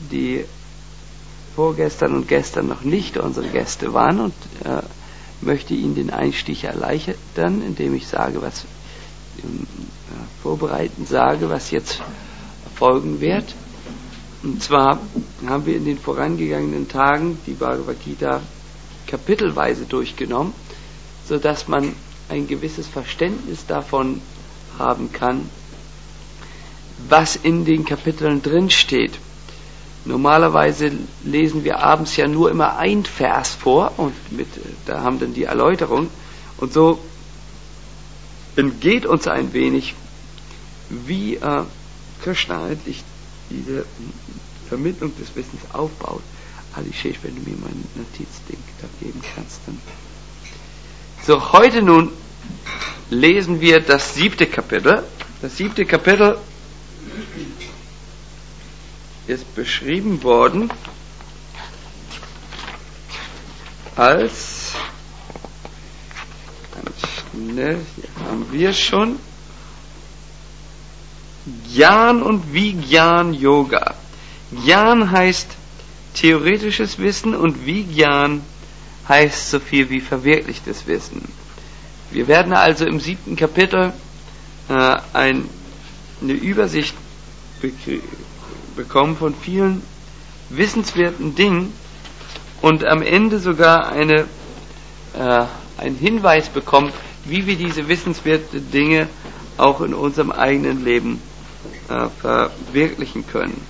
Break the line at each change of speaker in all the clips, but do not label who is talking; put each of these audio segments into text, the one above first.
die vorgestern und gestern noch nicht unsere Gäste waren, und möchte Ihnen den Einstieg erleichtern, indem ich sage, was vorbereitend sage, was jetzt folgen wird. Und zwar haben wir in den vorangegangenen Tagen die Bhagavad Gita kapitelweise durchgenommen, sodass man ein gewisses Verständnis davon haben kann, was in den Kapiteln drin steht. Normalerweise lesen wir abends ja nur immer ein Vers vor und da haben dann die Erläuterung, und so entgeht uns ein wenig, wie Krishna eigentlich diese Vermittlung des Wissens aufbaut. Alishesh, wenn du mir mein Notizding da geben kannst, dann. So, heute nun lesen wir das 7. Kapitel. Das 7. Kapitel ist beschrieben worden als, ganz schnell, hier haben wir schon, Gyan und Vigyan Yoga. Gyan heißt theoretisches Wissen und Vigyan heißt so viel wie verwirklichtes Wissen. Wir werden also im 7. Kapitel eine Übersicht bekommen von vielen wissenswerten Dingen und am Ende sogar einen Hinweis bekommen, wie wir diese wissenswerten Dinge auch in unserem eigenen Leben verwirklichen können.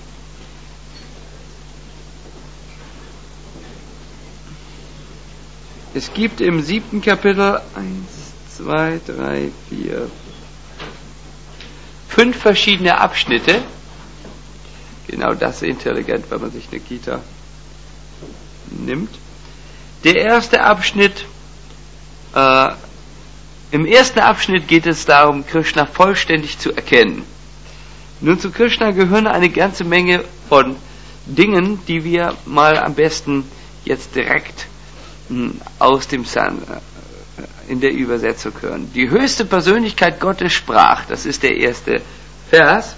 Es gibt im 7. Kapitel 5 verschiedene Abschnitte. Genau das ist intelligent, wenn man sich eine Gita nimmt. Der erste Abschnitt, im ersten Abschnitt geht es darum, Krishna vollständig zu erkennen. Nun, zu Krishna gehören eine ganze Menge von Dingen, die wir mal am besten jetzt direkt aus dem in der Übersetzung hören. Die höchste Persönlichkeit Gottes sprach, das ist der erste Vers.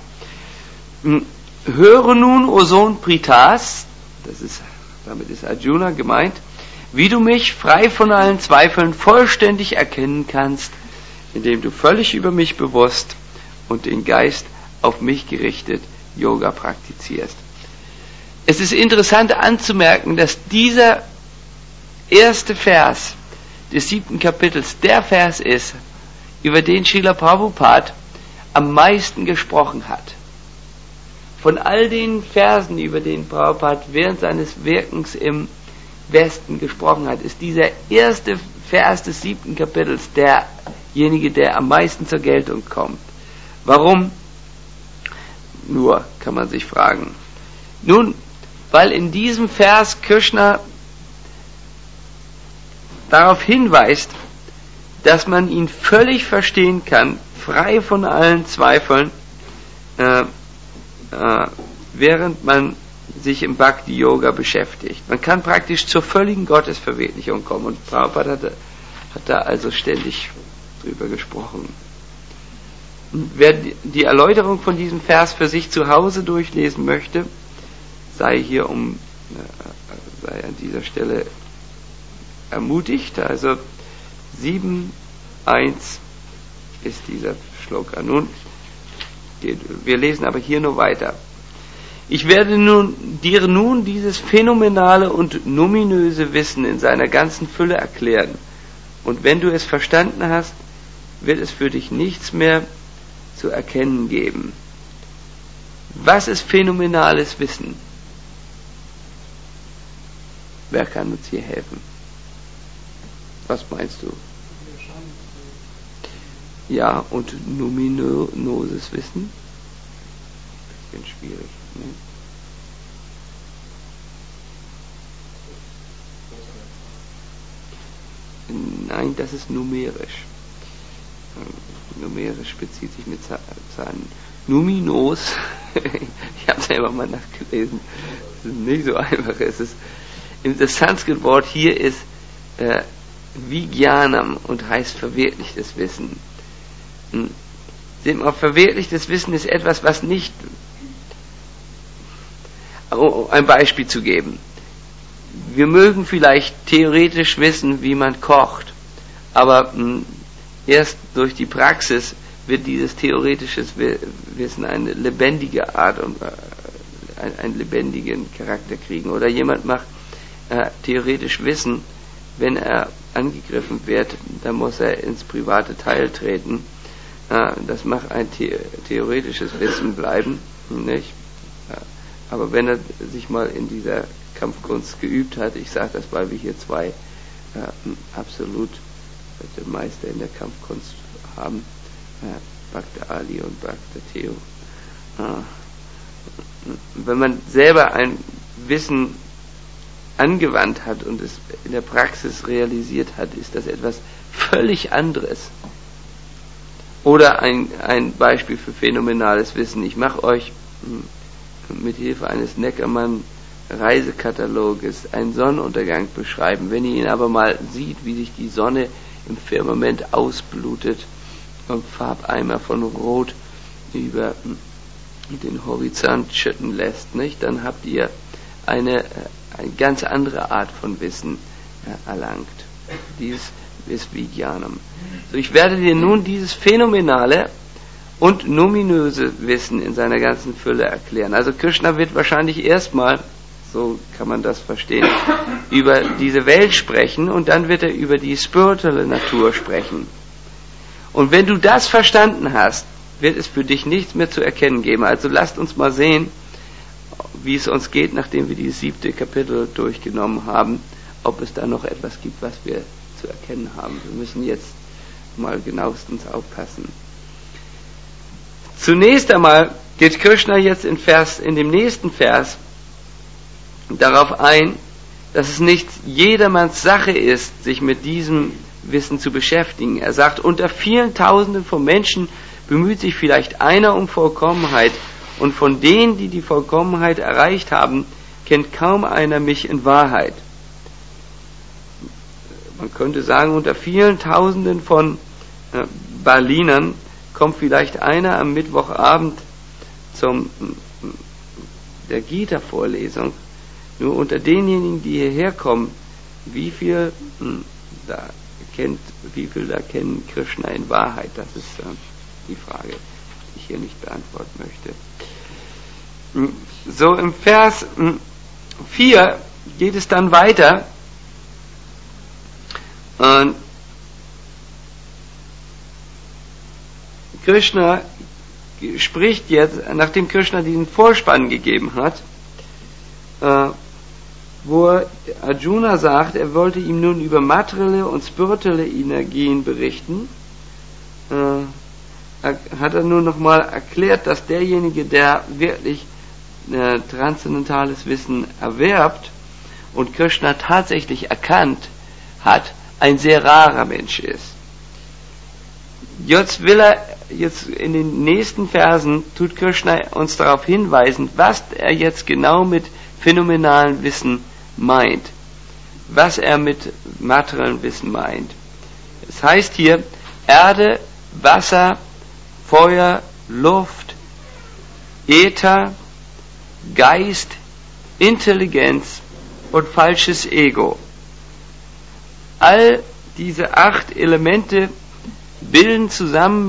Höre nun, o Sohn Pritas, damit ist Arjuna gemeint, wie du mich frei von allen Zweifeln vollständig erkennen kannst, indem du völlig über mich bewusst und den Geist auf mich gerichtet Yoga praktizierst. Es ist interessant anzumerken, dass dieser erste Vers des 7. Kapitels der Vers ist, über den Srila Prabhupada am meisten gesprochen hat. Von all den Versen, über den Prabhupada während seines Wirkens im Westen gesprochen hat, ist dieser erste Vers des 7. Kapitels derjenige, der am meisten zur Geltung kommt. Warum? Nur, kann man sich fragen. Nun, weil in diesem Vers Krishna darauf hinweist, dass man ihn völlig verstehen kann, frei von allen Zweifeln, während man sich im Bhakti-Yoga beschäftigt. Man kann praktisch zur völligen Gottesverwirklichung kommen, und Prabhupada hat da also ständig drüber gesprochen. Wer die Erläuterung von diesem Vers für sich zu Hause durchlesen möchte, sei an dieser Stelle ermutigt. Also 7.1 ist dieser Shloka. Nun, wir lesen aber hier nur weiter. Ich werde dir nun dieses phänomenale und numinöse Wissen in seiner ganzen Fülle erklären. Und wenn du es verstanden hast, wird es für dich nichts mehr zu erkennen geben. Was ist phänomenales Wissen? Wer kann uns hier helfen? Was meinst du? Ja, und numinöses Wissen? Bisschen schwierig. Ne? Nein, das ist numerisch. Numerisch bezieht sich mit Zahlen. Numinos, ich habe selber mal nachgelesen, das ist nicht so einfach. Das Sanskrit-Wort hier ist Vijnanam und heißt verwirklichtes Wissen. Verwirklichtes Wissen ist etwas, was nicht um ein Beispiel zu geben. Wir mögen vielleicht theoretisch wissen, wie man kocht, aber erst durch die Praxis wird dieses theoretische Wissen eine lebendige Art und einen lebendigen Charakter kriegen. Oder jemand macht theoretisch Wissen, wenn er angegriffen wird, dann muss er ins private Teil treten. Das mag ein theoretisches Wissen bleiben, nicht? Aber wenn er sich mal in dieser Kampfkunst geübt hat, ich sage das, weil wir hier zwei absolut Meister in der Kampfkunst haben, Bhakta Ali und Bhakta Theo. Wenn man selber ein Wissen angewandt hat und es in der Praxis realisiert hat, ist das etwas völlig anderes. Oder ein Beispiel für phänomenales Wissen. Ich mache euch mit Hilfe eines Neckermann Reisekataloges einen Sonnenuntergang beschreiben. Wenn ihr ihn aber mal sieht, wie sich die Sonne im Firmament ausblutet und Farbeimer von Rot über den Horizont schütten lässt, nicht? Dann habt ihr eine ganz andere Art von Wissen erlangt. Dies ist Vijnanam. So, ich werde dir nun dieses phänomenale und numinöse Wissen in seiner ganzen Fülle erklären. Also Krishna wird wahrscheinlich erstmal, so kann man das verstehen, über diese Welt sprechen und dann wird er über die spirituelle Natur sprechen. Und wenn du das verstanden hast, wird es für dich nichts mehr zu erkennen geben. Also lasst uns mal sehen, wie es uns geht, nachdem wir dieses 7. Kapitel durchgenommen haben, ob es da noch etwas gibt, was wir zu erkennen haben. Wir müssen jetzt mal genauestens aufpassen. Zunächst einmal geht Krishna jetzt in dem nächsten Vers darauf ein, dass es nicht jedermanns Sache ist, sich mit diesem Wissen zu beschäftigen. Er sagt, unter vielen Tausenden von Menschen bemüht sich vielleicht einer um Vollkommenheit, und von denen, die die Vollkommenheit erreicht haben, kennt kaum einer mich in Wahrheit. Man könnte sagen, unter vielen Tausenden von Berlinern kommt vielleicht einer am Mittwochabend der Gita-Vorlesung. Nur unter denjenigen, die hierher kommen, wie viel da kennen Krishna in Wahrheit? Das ist die Frage, die ich hier nicht beantworten möchte. So, im Vers 4 geht es dann weiter. Und Krishna spricht jetzt, nachdem Krishna diesen Vorspann gegeben hat, wo Arjuna sagt, er wollte ihm nun über materielle und spirituelle Energien berichten, hat er nur nochmal erklärt, dass derjenige, der wirklich transzendentales Wissen erwerbt und Krishna tatsächlich erkannt hat, ein sehr rarer Mensch ist. Jetzt in den nächsten Versen tut Krishna uns darauf hinweisen, was er jetzt genau mit phänomenalem Wissen meint. Was er mit materiellem Wissen meint. Es heißt hier, Erde, Wasser, Feuer, Luft, Äther, Geist, Intelligenz und falsches Ego. All diese 8 Elemente bilden zusammen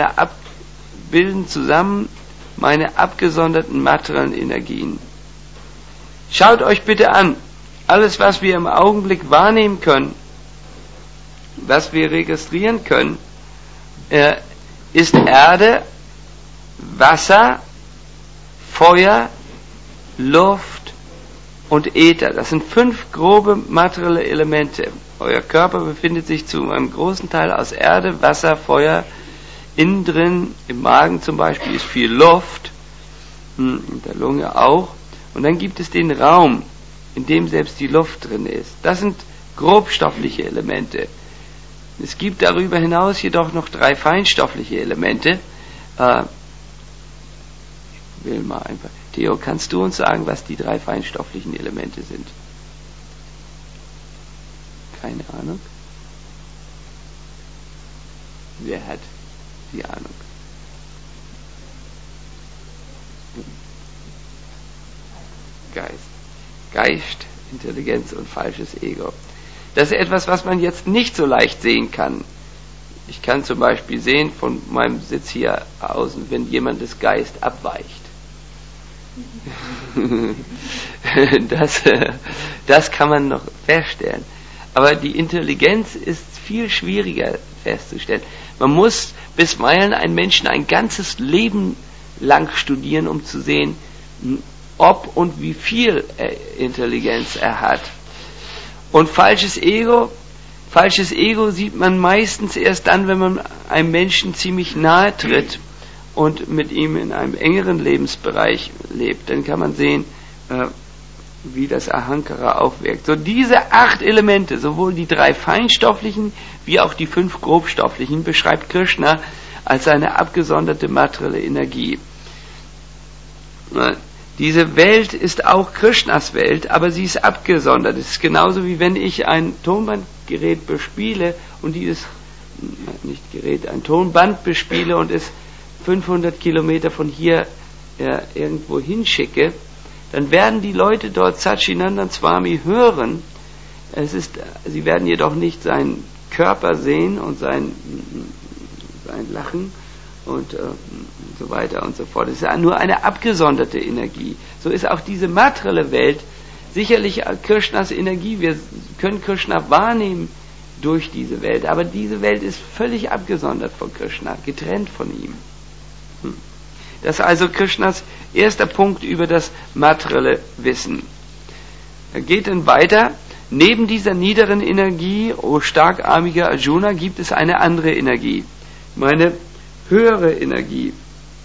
meine abgesonderten materiellen Energien. Schaut euch bitte an, alles, was wir im Augenblick wahrnehmen können, was wir registrieren können, ist Erde, Wasser, Feuer, Luft und Äther. Das sind 5 grobe materielle Elemente. Euer Körper befindet sich zu einem großen Teil aus Erde, Wasser, Feuer. Innen drin, im Magen zum Beispiel, ist viel Luft, in der Lunge auch. Und dann gibt es den Raum, in dem selbst die Luft drin ist. Das sind grobstoffliche Elemente. Es gibt darüber hinaus jedoch noch 3 feinstoffliche Elemente. Ich will mal einfach. Theo, kannst du uns sagen, was die 3 feinstofflichen Elemente sind? Keine Ahnung. Wer hat die Ahnung? Geist, Intelligenz und falsches Ego. Das ist etwas, was man jetzt nicht so leicht sehen kann. Ich kann zum Beispiel sehen von meinem Sitz hier außen, wenn jemandes Geist abweicht. Das kann man noch feststellen. Aber die Intelligenz ist viel schwieriger festzustellen. Man muss bisweilen einen Menschen ein ganzes Leben lang studieren, um zu sehen, ob und wie viel Intelligenz er hat. Und falsches Ego sieht man meistens erst dann, wenn man einem Menschen ziemlich nahe tritt und mit ihm in einem engeren Lebensbereich lebt. Dann kann man sehen, wie das Ahankara aufwirkt. So diese 8 Elemente, sowohl die 3 feinstofflichen wie auch die 5 grobstofflichen, beschreibt Krishna als eine abgesonderte materielle Energie. Diese Welt ist auch Krishnas Welt, aber sie ist abgesondert. Es ist genauso wie wenn ich ein Tonbandgerät bespiele und ein Tonband bespiele und es 500 Kilometer von hier irgendwo hinschicke, dann werden die Leute dort Satchitananda Swami hören. Sie werden jedoch nicht seinen Körper sehen und sein Lachen und so weiter und so fort. Es ist nur eine abgesonderte Energie. So ist auch diese materielle Welt sicherlich Krishnas Energie. Wir können Krishna wahrnehmen durch diese Welt, aber diese Welt ist völlig abgesondert von Krishna, getrennt von ihm. Das ist also Krishnas erster Punkt über das materielle Wissen. Er geht dann weiter. Neben dieser niederen Energie, o starkarmiger Arjuna, gibt es eine andere Energie. Meine höhere Energie.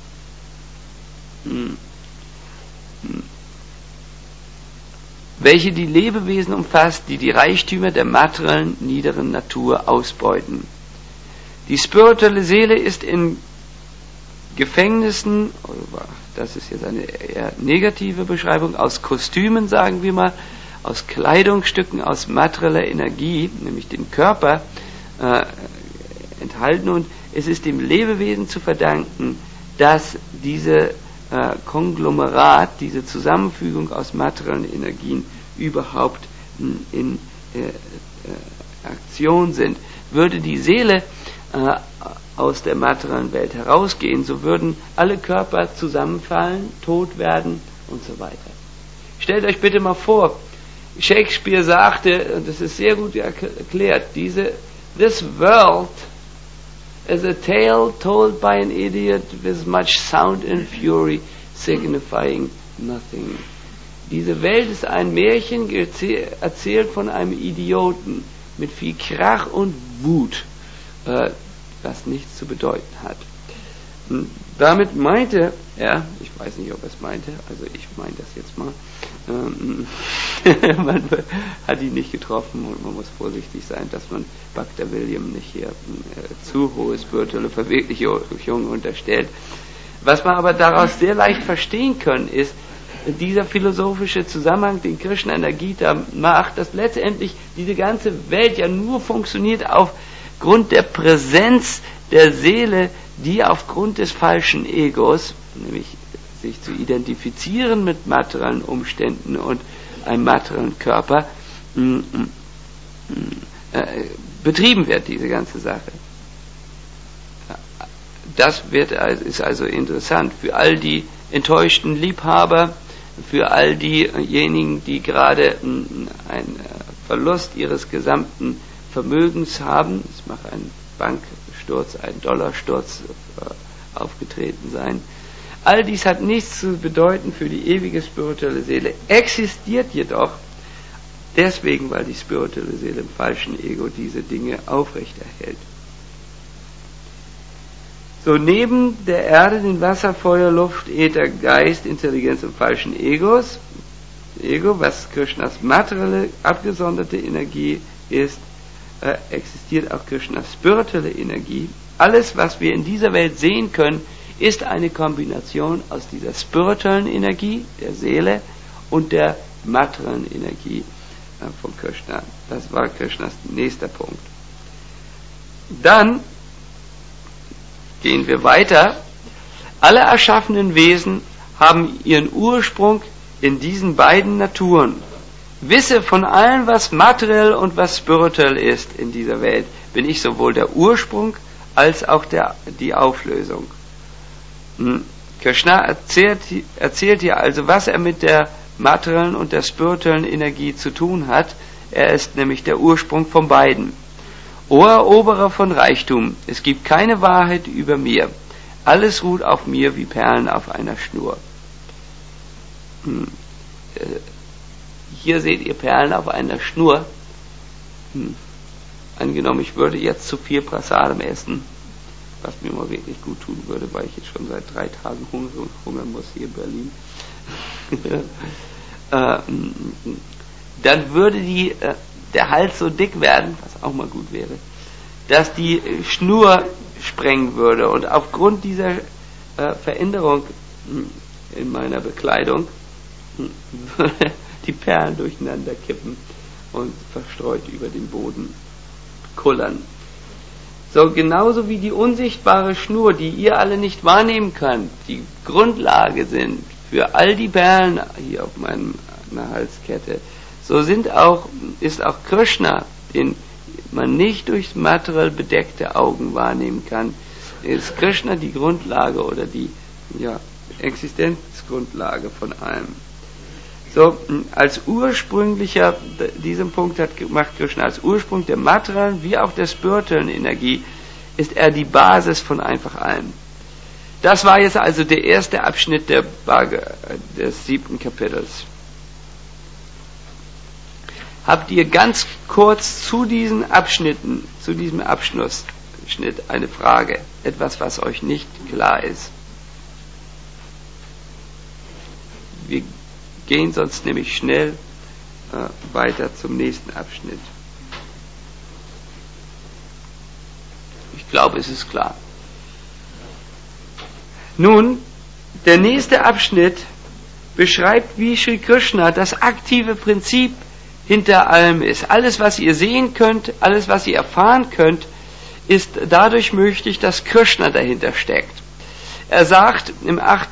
Welche die Lebewesen umfasst, die die Reichtümer der materiellen, niederen Natur ausbeuten. Die spirituelle Seele ist in Gefängnissen, das ist jetzt eine eher negative Beschreibung, aus Kostümen, sagen wir mal, aus Kleidungsstücken, aus materieller Energie, nämlich dem Körper, enthalten, und es ist dem Lebewesen zu verdanken, dass diese Konglomerat, diese Zusammenfügung aus materiellen Energien überhaupt in Aktion sind. Würde die Seele aus der materiellen Welt herausgehen, so würden alle Körper zusammenfallen, tot werden und so weiter. Stellt euch bitte mal vor, Shakespeare sagte, und das ist sehr gut erklärt, this world is a tale told by an idiot with much sound and fury, signifying nothing. Diese Welt ist ein Märchen, erzählt von einem Idioten mit viel Krach und Wut, was nichts zu bedeuten hat. Und damit meinte er, ich weiß nicht, ob er es meinte, also ich meine das jetzt mal, man hat ihn nicht getroffen und man muss vorsichtig sein, dass man Bhakta William nicht hier zu hohe spirituelle Verwirklichung unterstellt. Was man aber daraus sehr leicht verstehen können, ist dieser philosophische Zusammenhang, den Krishna in der Gita macht, dass letztendlich diese ganze Welt ja nur funktioniert aufgrund der Präsenz der Seele, die aufgrund des falschen Egos, nämlich sich zu identifizieren mit materiellen Umständen und einem materiellen Körper, betrieben wird, diese ganze Sache. Das ist also interessant für all die enttäuschten Liebhaber, für all diejenigen, die gerade einen Verlust ihres gesamten Vermögens haben. Es mag ein Banksturz, ein Dollarsturz aufgetreten sein. All dies hat nichts zu bedeuten für die ewige spirituelle Seele, existiert jedoch deswegen, weil die spirituelle Seele im falschen Ego diese Dinge aufrechterhält. So, neben der Erde, den Wasser, Feuer, Luft, Äther, Geist, Intelligenz und falschen Ego, was Krishnas materielle, abgesonderte Energie ist, existiert auch Krishnas spirituelle Energie. Alles, was wir in dieser Welt sehen können, ist eine Kombination aus dieser spirituellen Energie, der Seele, und der materiellen Energie von Krishna. Das war Krishnas nächster Punkt. Dann gehen wir weiter. Alle erschaffenen Wesen haben ihren Ursprung in diesen beiden Naturen. Wisse von allem, was materiell und was spirituell ist in dieser Welt, bin ich sowohl der Ursprung als auch die Auflösung. Krishna erzählt hier also, was er mit der materiellen und der spirituellen Energie zu tun hat. Er ist nämlich der Ursprung von beiden. O Eroberer von Reichtum, es gibt keine Wahrheit über mir. Alles ruht auf mir wie Perlen auf einer Schnur. Hier seht ihr Perlen auf einer Schnur. Angenommen, ich würde jetzt zu viel Prasadam essen, was mir mal wirklich gut tun würde, weil ich jetzt schon seit 3 Tagen hungern muss hier in Berlin. Dann würde der Hals so dick werden, was auch mal gut wäre, dass die Schnur sprengen würde. Und aufgrund dieser Veränderung in meiner Bekleidung würde die Perlen durcheinander kippen und verstreut über den Boden kullern. So, genauso wie die unsichtbare Schnur, die ihr alle nicht wahrnehmen könnt, die Grundlage sind für all die Perlen hier auf meiner Halskette, so ist auch Krishna, den man nicht durch materiell bedeckte Augen wahrnehmen kann, ist Krishna die Grundlage oder die Existenzgrundlage von allem. So, als ursprünglicher, diesen Punkt macht Krishna, als Ursprung der materiellen wie auch der spirituellen Energie, ist er die Basis von einfach allem. Das war jetzt also der erste Abschnitt des 7. Kapitels. Habt ihr ganz kurz zu diesem Abschnitt eine Frage? Etwas, was euch nicht klar ist? Wir gehen sonst nämlich schnell weiter zum nächsten Abschnitt. Ich glaube, es ist klar. Nun, der nächste Abschnitt beschreibt, wie Sri Krishna das aktive Prinzip hinter allem ist. Alles, was ihr sehen könnt, alles, was ihr erfahren könnt, ist dadurch möglich, dass Krishna dahinter steckt. Er sagt im 8.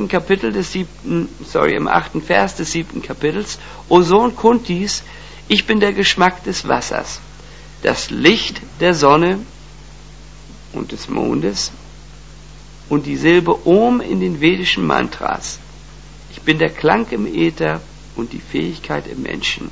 Vers des 7. Kapitels, O Sohn Kuntis, ich bin der Geschmack des Wassers, das Licht der Sonne und des Mondes und die Silbe Om in den vedischen Mantras. Ich bin der Klang im Äther und die Fähigkeit im Menschen.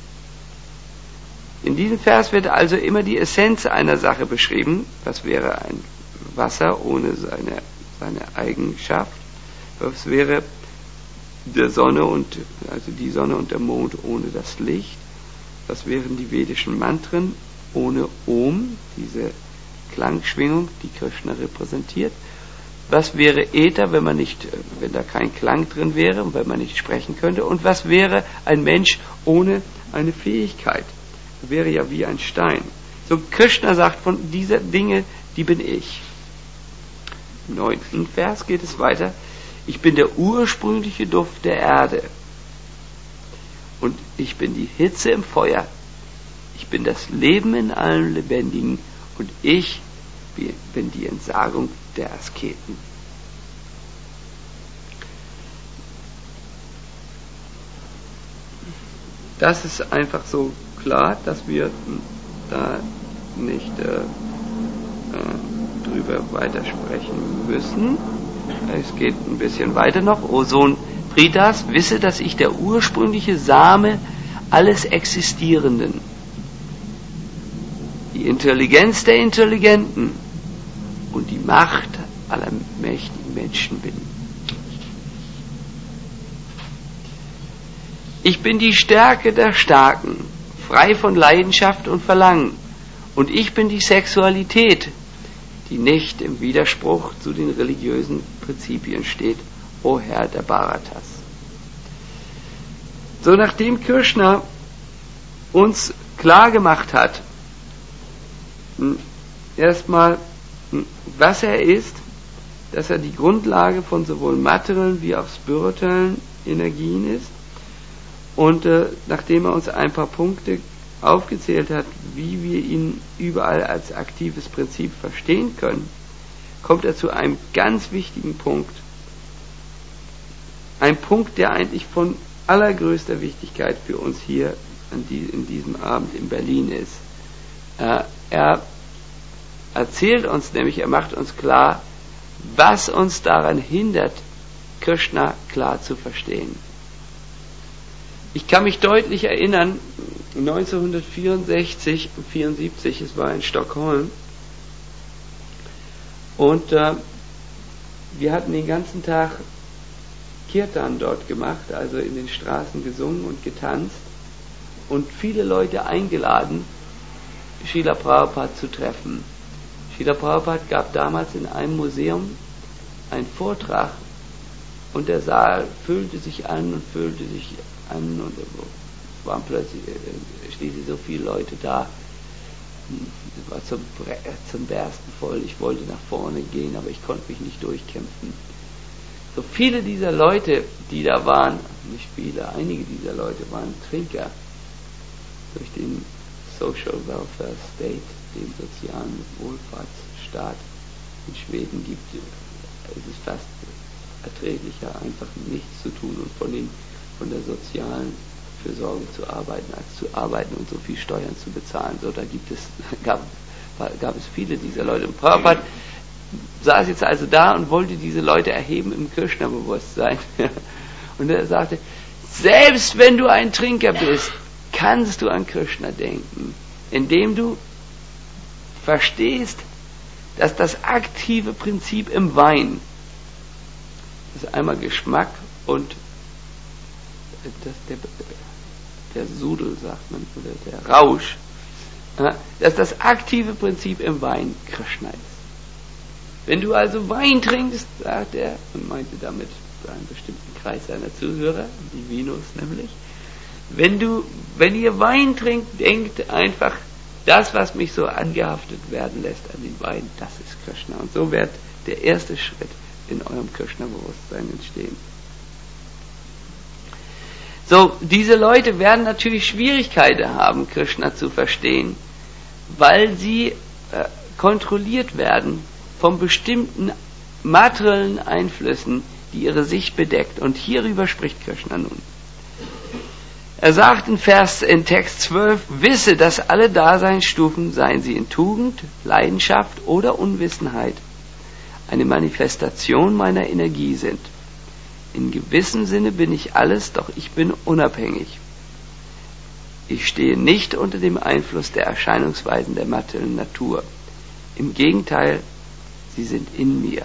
In diesem Vers wird also immer die Essenz einer Sache beschrieben. Was wäre ein Wasser ohne seine Eigenschaft? Was wäre die Sonne und der Mond ohne das Licht? Was wären die vedischen Mantren ohne Om, diese Klangschwingung, die Krishna repräsentiert? Was wäre Äther, wenn da kein Klang drin wäre und wenn man nicht sprechen könnte? Und was wäre ein Mensch ohne eine Fähigkeit? Wäre ja wie ein Stein. So, Krishna sagt von dieser Dinge, die bin ich. Im 9. Vers geht es weiter. Ich bin der ursprüngliche Duft der Erde. Und ich bin die Hitze im Feuer. Ich bin das Leben in allen Lebendigen. Und ich bin die Entsagung der Asketen. Das ist einfach so klar, dass wir da nicht drüber weitersprechen müssen. Es geht ein bisschen weiter noch. O Sohn Pritas, wisse, dass ich der ursprüngliche Same alles Existierenden, die Intelligenz der Intelligenten und die Macht aller mächtigen Menschen bin. Ich bin die Stärke der Starken, frei von Leidenschaft und Verlangen. Und ich bin die Sexualität, die nicht im Widerspruch zu den religiösen Prinzipien steht, o Herr der Bharatas. So, nachdem Krishna uns klar gemacht hat, erstmal, was er ist, dass er die Grundlage von sowohl materiellen wie auch spirituellen Energien ist, und nachdem er uns ein paar Punkte aufgezählt hat, wie wir ihn überall als aktives Prinzip verstehen können, kommt er zu einem ganz wichtigen Punkt. Ein Punkt, der eigentlich von allergrößter Wichtigkeit für uns hier in diesem Abend in Berlin ist. Er erzählt uns nämlich, er macht uns klar, was uns daran hindert, Krishna klar zu verstehen. Ich kann mich deutlich erinnern, 1964, 74, es war in Stockholm, und wir hatten den ganzen Tag Kirtan dort gemacht, also in den Straßen gesungen und getanzt und viele Leute eingeladen, Srila Prabhupada zu treffen. Srila Prabhupada gab damals in einem Museum einen Vortrag und der Saal füllte sich an und es waren plötzlich schließlich so viele Leute da. Es war zum Bersten voll. Ich wollte nach vorne gehen, aber ich konnte mich nicht durchkämpfen. So viele dieser Leute, die da waren, nicht viele, einige dieser Leute waren Trinker. Durch den Social Welfare State, den sozialen Wohlfahrtsstaat in Schweden gibt, es ist fast erträglicher, einfach nichts zu tun und von der sozialen Fürsorge zu arbeiten, als zu arbeiten und so viel Steuern zu bezahlen. So, gab es viele dieser Leute. Und Prabhupada saß jetzt also da und wollte diese Leute erheben im Krishna-Bewusstsein. Und er sagte, selbst wenn du ein Trinker bist, kannst du an Krishna denken, indem du verstehst, dass das aktive Prinzip im Wein, das ist einmal Geschmack und der Sudel, sagt man, oder der Rausch, dass das aktive Prinzip im Wein Krishna ist. Wenn du also Wein trinkst, sagt er, und meinte damit einen bestimmten Kreis seiner Zuhörer, die Vinos nämlich, wenn ihr Wein trinkt, denkt einfach, das, was mich so angehaftet werden lässt an den Wein, das ist Krishna. Und so wird der erste Schritt in eurem Krishna-Bewusstsein entstehen. So, diese Leute werden natürlich Schwierigkeiten haben, Krishna zu verstehen, weil sie kontrolliert werden von bestimmten materiellen Einflüssen, die ihre Sicht bedeckt. Und hierüber spricht Krishna nun. Er sagt in Text 12, wisse, dass alle Daseinsstufen, seien sie in Tugend, Leidenschaft oder Unwissenheit, eine Manifestation meiner Energie sind. In gewissem Sinne bin ich alles, doch ich bin unabhängig. Ich stehe nicht unter dem Einfluss der Erscheinungsweisen der materiellen Natur. Im Gegenteil, sie sind in mir.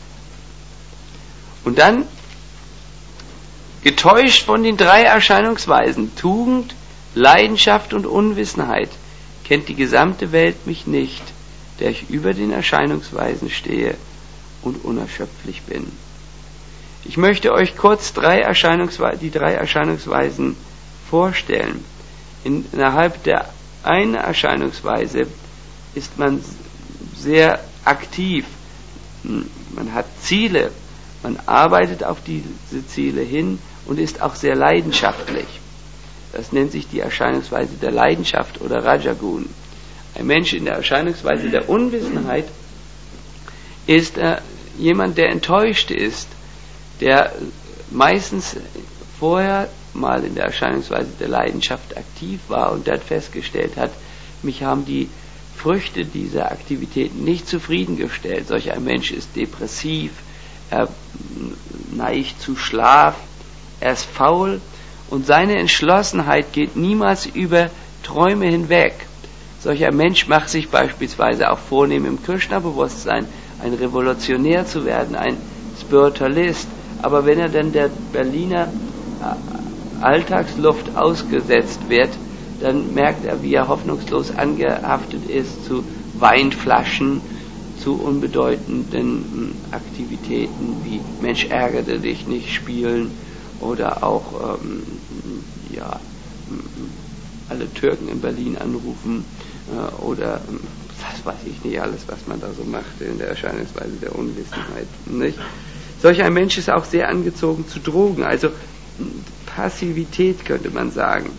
Und dann, getäuscht von den 3 Erscheinungsweisen, Tugend, Leidenschaft und Unwissenheit, kennt die gesamte Welt mich nicht, der ich über den Erscheinungsweisen stehe und unerschöpflich bin. Ich möchte euch kurz die 3 Erscheinungsweisen vorstellen. Innerhalb der einen Erscheinungsweise ist man sehr aktiv. Man hat Ziele, man arbeitet auf diese Ziele hin und ist auch sehr leidenschaftlich. Das nennt sich die Erscheinungsweise der Leidenschaft oder Rajagun. Ein Mensch in der Erscheinungsweise der Unwissenheit ist jemand, der enttäuscht ist, der meistens vorher mal in der Erscheinungsweise der Leidenschaft aktiv war und dann festgestellt hat, mich haben die Früchte dieser Aktivitäten nicht zufriedengestellt. Solch ein Mensch ist depressiv, er neigt zu Schlaf, er ist faul und seine Entschlossenheit geht niemals über Träume hinweg. Solch ein Mensch macht sich beispielsweise auch vornehm im Krishna-Bewusstsein, ein Revolutionär zu werden, ein Spiritualist. Aber wenn er dann der Berliner Alltagsluft ausgesetzt wird, dann merkt er, wie er hoffnungslos angehaftet ist zu Weinflaschen, zu unbedeutenden Aktivitäten wie Mensch, ärgere dich nicht spielen oder auch alle Türken in Berlin anrufen oder was weiß ich nicht alles, was man da so macht in der Erscheinungsweise der Unwissenheit. Nicht? Solch ein Mensch ist auch sehr angezogen zu Drogen, also Passivität könnte man sagen.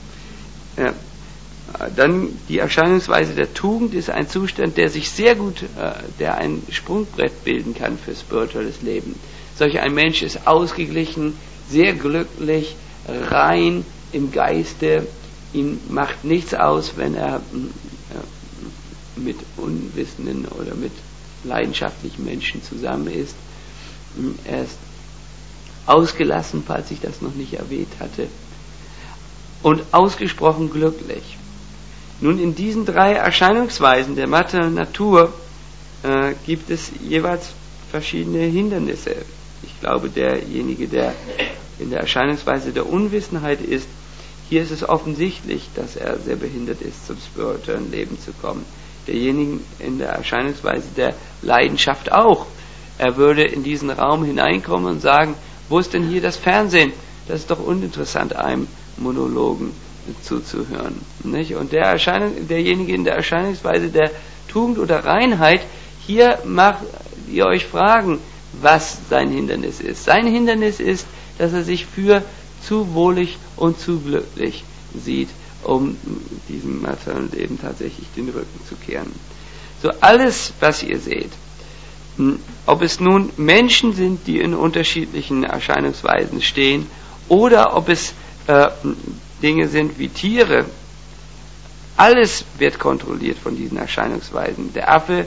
Dann die Erscheinungsweise der Tugend ist ein Zustand, der sich sehr gut, der ein Sprungbrett bilden kann für spirituelles Leben. Solch ein Mensch ist ausgeglichen, sehr glücklich, rein im Geiste. Ihm macht nichts aus, wenn er mit unwissenden oder mit leidenschaftlichen Menschen zusammen ist. Er ist ausgelassen, falls ich das noch nicht erwähnt hatte, und ausgesprochen glücklich. Nun, in diesen 3 Erscheinungsweisen der materiellen Natur gibt es jeweils verschiedene Hindernisse. Ich glaube, derjenige, der in der Erscheinungsweise der Unwissenheit ist, hier ist es offensichtlich, dass er sehr behindert ist, zum spirituellen Leben zu kommen. Derjenige in der Erscheinungsweise der Leidenschaft auch. Er würde in diesen Raum hineinkommen und sagen, wo ist denn hier das Fernsehen? Das ist doch uninteressant, einem Monologen zuzuhören. Nicht? Und derjenige in der Erscheinungsweise der Tugend oder Reinheit, hier macht ihr euch fragen, was sein Hindernis ist. Sein Hindernis ist, dass er sich für zu wohlig und zu glücklich sieht, um diesem materiellen Leben tatsächlich den Rücken zu kehren. So alles, was ihr seht, ob es nun Menschen sind, die in unterschiedlichen Erscheinungsweisen stehen, oder ob es Dinge sind wie Tiere, alles wird kontrolliert von diesen Erscheinungsweisen. Der Affe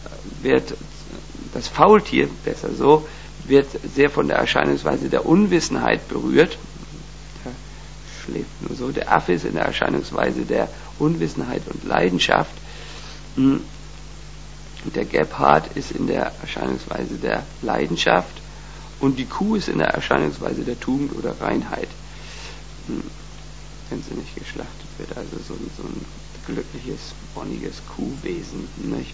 das Faultier, besser so, wird sehr von der Erscheinungsweise der Unwissenheit berührt. Der schläft nur so. Der Affe ist in der Erscheinungsweise der Unwissenheit und Leidenschaft. Und der Gepard ist in der Erscheinungsweise der Leidenschaft. Und die Kuh ist in der Erscheinungsweise der Tugend oder Reinheit. Wenn sie nicht geschlachtet wird. Also so ein glückliches, bonniges Kuhwesen. Nicht?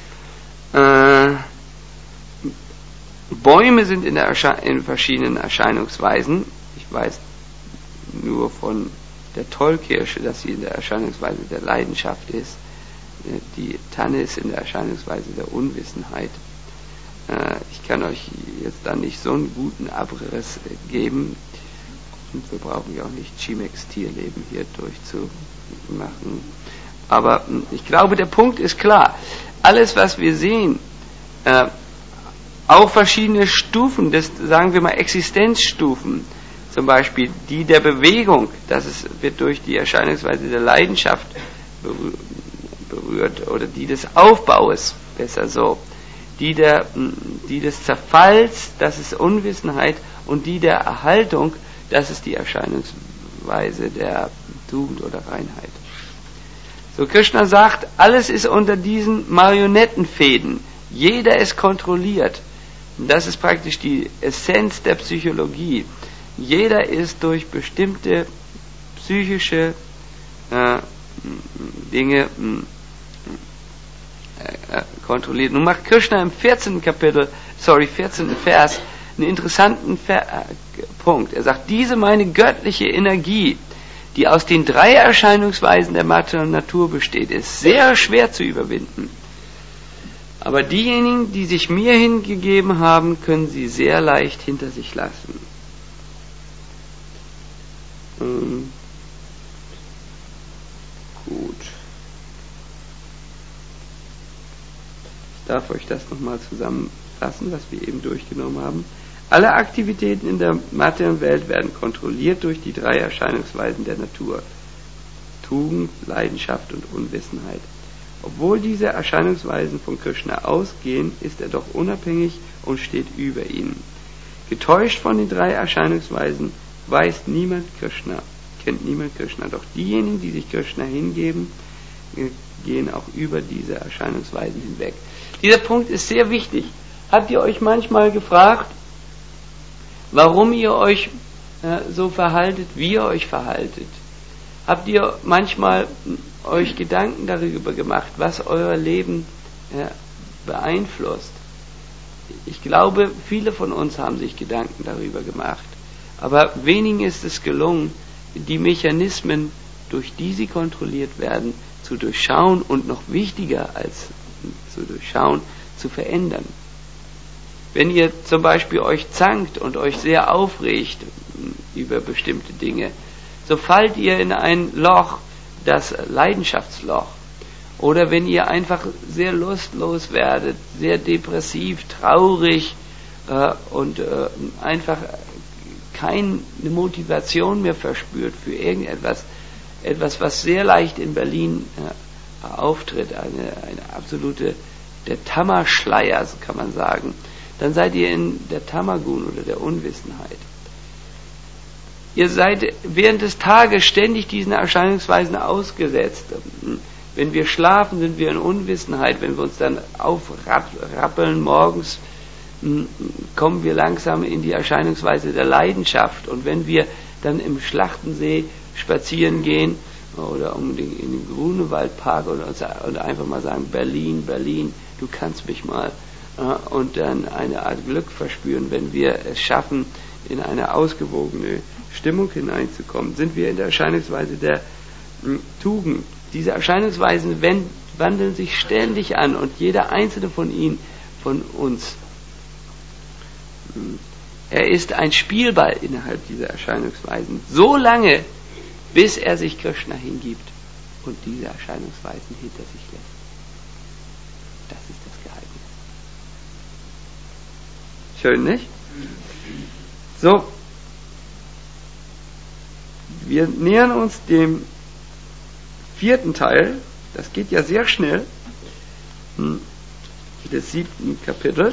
Bäume sind in verschiedenen Erscheinungsweisen. Ich weiß nur von der Tollkirsche, dass sie in der Erscheinungsweise der Leidenschaft ist. Die Tanne ist in der Erscheinungsweise der Unwissenheit. Ich kann euch jetzt da nicht so einen guten Abriss geben. Und wir brauchen ja auch nicht Chimex Tierleben hier durchzumachen. Aber ich glaube, der Punkt ist klar. Alles, was wir sehen, auch verschiedene Stufen, sagen wir mal Existenzstufen, zum Beispiel die der Bewegung, wird durch die Erscheinungsweise der Leidenschaft berührt, oder die des Aufbaues, besser so, die des Zerfalls, das ist Unwissenheit, und die der Erhaltung, das ist die Erscheinungsweise der Tugend oder Reinheit. So, Krishna sagt, alles ist unter diesen Marionettenfäden. Jeder ist kontrolliert. Das ist praktisch die Essenz der Psychologie. Jeder ist durch bestimmte psychische Dinge kontrolliert. Nun macht Krishna im 14. Vers einen interessanten Punkt. Er sagt, diese meine göttliche Energie, die aus den 3 Erscheinungsweisen der materiellen Natur besteht, ist sehr schwer zu überwinden. Aber diejenigen, die sich mir hingegeben haben, können sie sehr leicht hinter sich lassen. Gut. Ich darf euch das nochmal zusammenfassen, was wir eben durchgenommen haben. Alle Aktivitäten in der materiellen Welt werden kontrolliert durch die 3 Erscheinungsweisen der Natur. Tugend, Leidenschaft und Unwissenheit. Obwohl diese Erscheinungsweisen von Krishna ausgehen, ist er doch unabhängig und steht über ihnen. Getäuscht von den 3 Erscheinungsweisen kennt niemand Krishna. Doch diejenigen, die sich Krishna hingeben, gehen auch über diese Erscheinungsweisen hinweg. Dieser Punkt ist sehr wichtig. Habt ihr euch manchmal gefragt, warum ihr euch so verhaltet, wie ihr euch verhaltet? Habt ihr manchmal euch Gedanken darüber gemacht, was euer Leben beeinflusst? Ich glaube, viele von uns haben sich Gedanken darüber gemacht. Aber wenigen ist es gelungen, die Mechanismen, durch die sie kontrolliert werden, zu durchschauen und noch wichtiger als zu durchschauen, zu verändern. Wenn ihr zum Beispiel euch zankt und euch sehr aufregt über bestimmte Dinge, so fallt ihr in ein Loch, das Leidenschaftsloch. Oder wenn ihr einfach sehr lustlos werdet, sehr depressiv, traurig und einfach keine Motivation mehr verspürt für irgendetwas, etwas, was sehr leicht in Berlin auftritt, eine absolute, der Tamaschleier, so kann man sagen, dann seid ihr in der Tamagun oder der Unwissenheit. Ihr seid während des Tages ständig diesen Erscheinungsweisen ausgesetzt. Wenn wir schlafen, sind wir in Unwissenheit. Wenn wir uns dann aufrappeln morgens, kommen wir langsam in die Erscheinungsweise der Leidenschaft. Und wenn wir dann im Schlachtensee spazieren gehen oder in den Grunewaldpark und einfach mal sagen, Berlin, Berlin, du kannst mich mal, und dann eine Art Glück verspüren, wenn wir es schaffen, in eine ausgewogene Stimmung hineinzukommen, sind wir in der Erscheinungsweise der Tugend. Diese Erscheinungsweisen wandeln sich ständig an und jeder einzelne von ihnen, von uns, er ist ein Spielball innerhalb dieser Erscheinungsweisen, so lange, bis er sich Krishna hingibt und diese Erscheinungsweisen hinter sich lässt. Das ist das Geheimnis. Schön, nicht? So, wir nähern uns dem 4. Teil, das geht ja sehr schnell, des 7. Kapitels.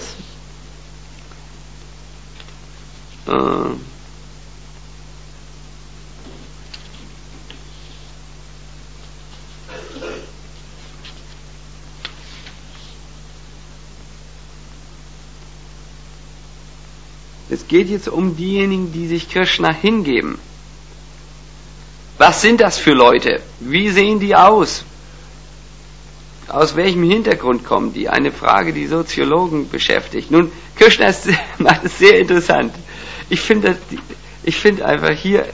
Es geht jetzt um diejenigen, die sich Krishna hingeben. Was sind das für Leute? Wie sehen die aus? Aus welchem Hintergrund kommen die? Eine Frage, die Soziologen beschäftigt. Nun, Krishna macht es sehr interessant. Ich finde einfach hier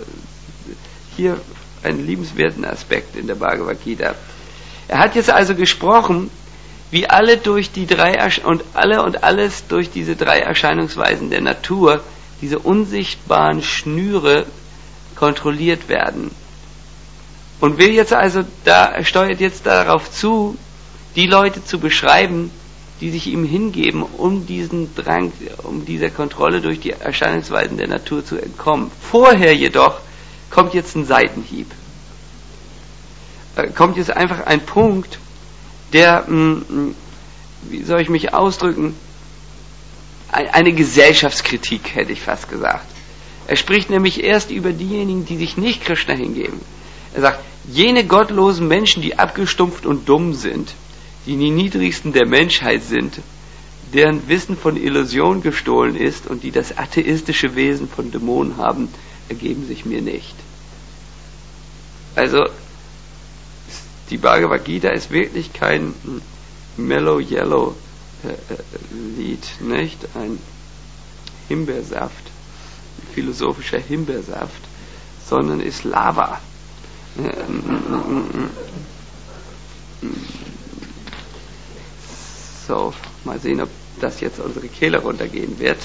einen liebenswerten Aspekt in der Bhagavad Gita. Er hat jetzt also gesprochen, wie alle durch die alles durch diese 3 Erscheinungsweisen der Natur, diese unsichtbaren Schnüre kontrolliert werden. Und will jetzt also steuert jetzt darauf zu, die Leute zu beschreiben, die sich ihm hingeben, um diesen Drang, um dieser Kontrolle durch die Erscheinungsweisen der Natur zu entkommen. Vorher jedoch kommt jetzt ein Seitenhieb. Kommt jetzt einfach ein Punkt, der, wie soll ich mich ausdrücken, eine Gesellschaftskritik, hätte ich fast gesagt. Er spricht nämlich erst über diejenigen, die sich nicht Krishna hingeben. Er sagt, jene gottlosen Menschen, die abgestumpft und dumm sind, die niedrigsten der Menschheit sind, deren Wissen von Illusion gestohlen ist und die das atheistische Wesen von Dämonen haben, ergeben sich mir nicht. Also, die Bhagavad Gita ist wirklich kein Mellow Yellow Lied, nicht? Ein Himbeersaft, philosophischer Himbeersaft, sondern ist Lava. So, mal sehen, ob das jetzt unsere Kehle runtergehen wird.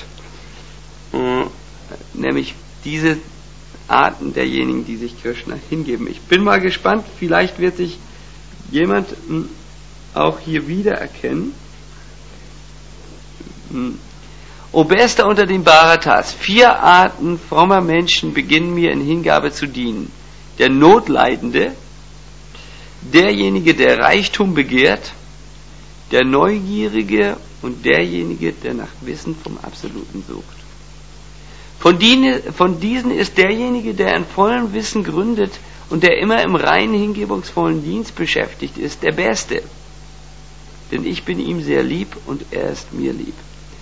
Nämlich diese Arten derjenigen, die sich Krishna hingeben. Ich bin mal gespannt, vielleicht wird sich jemand auch hier wiedererkennen. O Bester unter den Bharatas, 4 Arten frommer Menschen beginnen mir in Hingabe zu dienen. Der Notleidende, derjenige, der Reichtum begehrt, der Neugierige und derjenige, der nach Wissen vom Absoluten sucht. Von diesen ist derjenige, der in vollem Wissen gründet und der immer im reinen, hingebungsvollen Dienst beschäftigt ist, der Beste. Denn ich bin ihm sehr lieb und er ist mir lieb.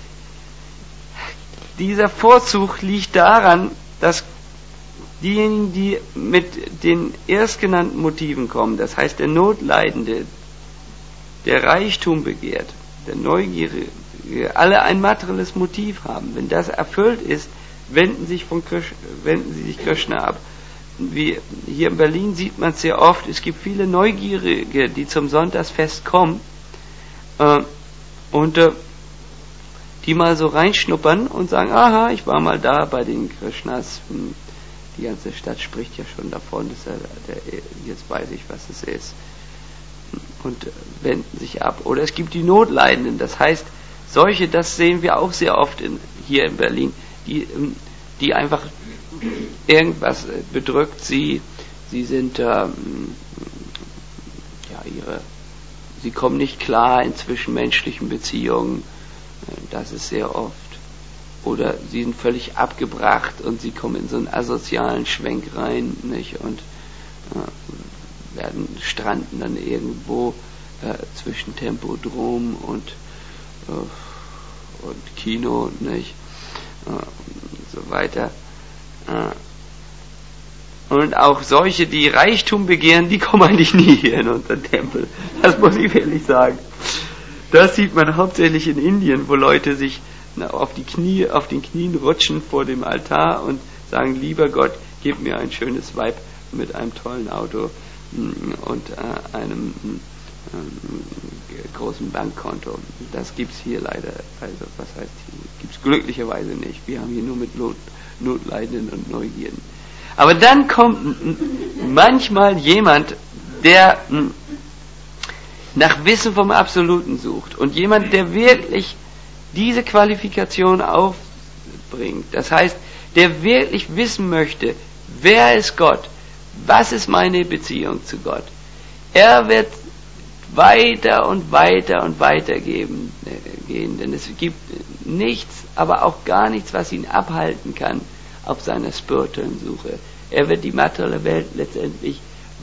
Dieser Vorzug liegt daran, dass diejenigen, die mit den erstgenannten Motiven kommen, das heißt der Notleidende, der Reichtum begehrt, der Neugierige, alle ein materielles Motiv haben. Wenn das erfüllt ist, wenden sie sich Krishna ab. Wie hier in Berlin sieht man es sehr oft, es gibt viele Neugierige, die zum Sonntagsfest kommen und die mal so reinschnuppern und sagen, aha, ich war mal da bei den Krishnas. Die ganze Stadt spricht ja schon davon, jetzt weiß ich, was es ist. Und wenden sich ab. Oder es gibt die Notleidenden, das heißt, solche, das sehen wir auch sehr oft hier in Berlin, die die einfach irgendwas bedrückt sie. Sie sind sie kommen nicht klar in zwischenmenschlichen Beziehungen. Das ist sehr oft. Oder sie sind völlig abgebracht und sie kommen in so einen asozialen Schwenk rein, nicht? Und stranden dann irgendwo zwischen Tempodrom und Kino, nicht? Und so weiter. Und auch solche, die Reichtum begehren, die kommen eigentlich nie hier in unseren Tempel. Das muss ich ehrlich sagen. Das sieht man hauptsächlich in Indien, wo Leute sich auf den Knien rutschen vor dem Altar und sagen, lieber Gott, gib mir ein schönes Weib mit einem tollen Auto und einem großen Bankkonto. Das gibt's hier leider, also was heißt hier, gibt's glücklicherweise nicht. Wir haben hier nur mit Notleidenden und Neugierden. Aber dann kommt manchmal jemand, der nach Wissen vom Absoluten sucht und jemand, der wirklich diese Qualifikation aufbringt. Das heißt, der wirklich wissen möchte, wer ist Gott? Was ist meine Beziehung zu Gott? Er wird weiter und weiter und weiter gehen, denn es gibt nichts, aber auch gar nichts, was ihn abhalten kann auf seiner spirituellen Suche. Er wird die materielle Welt letztendlich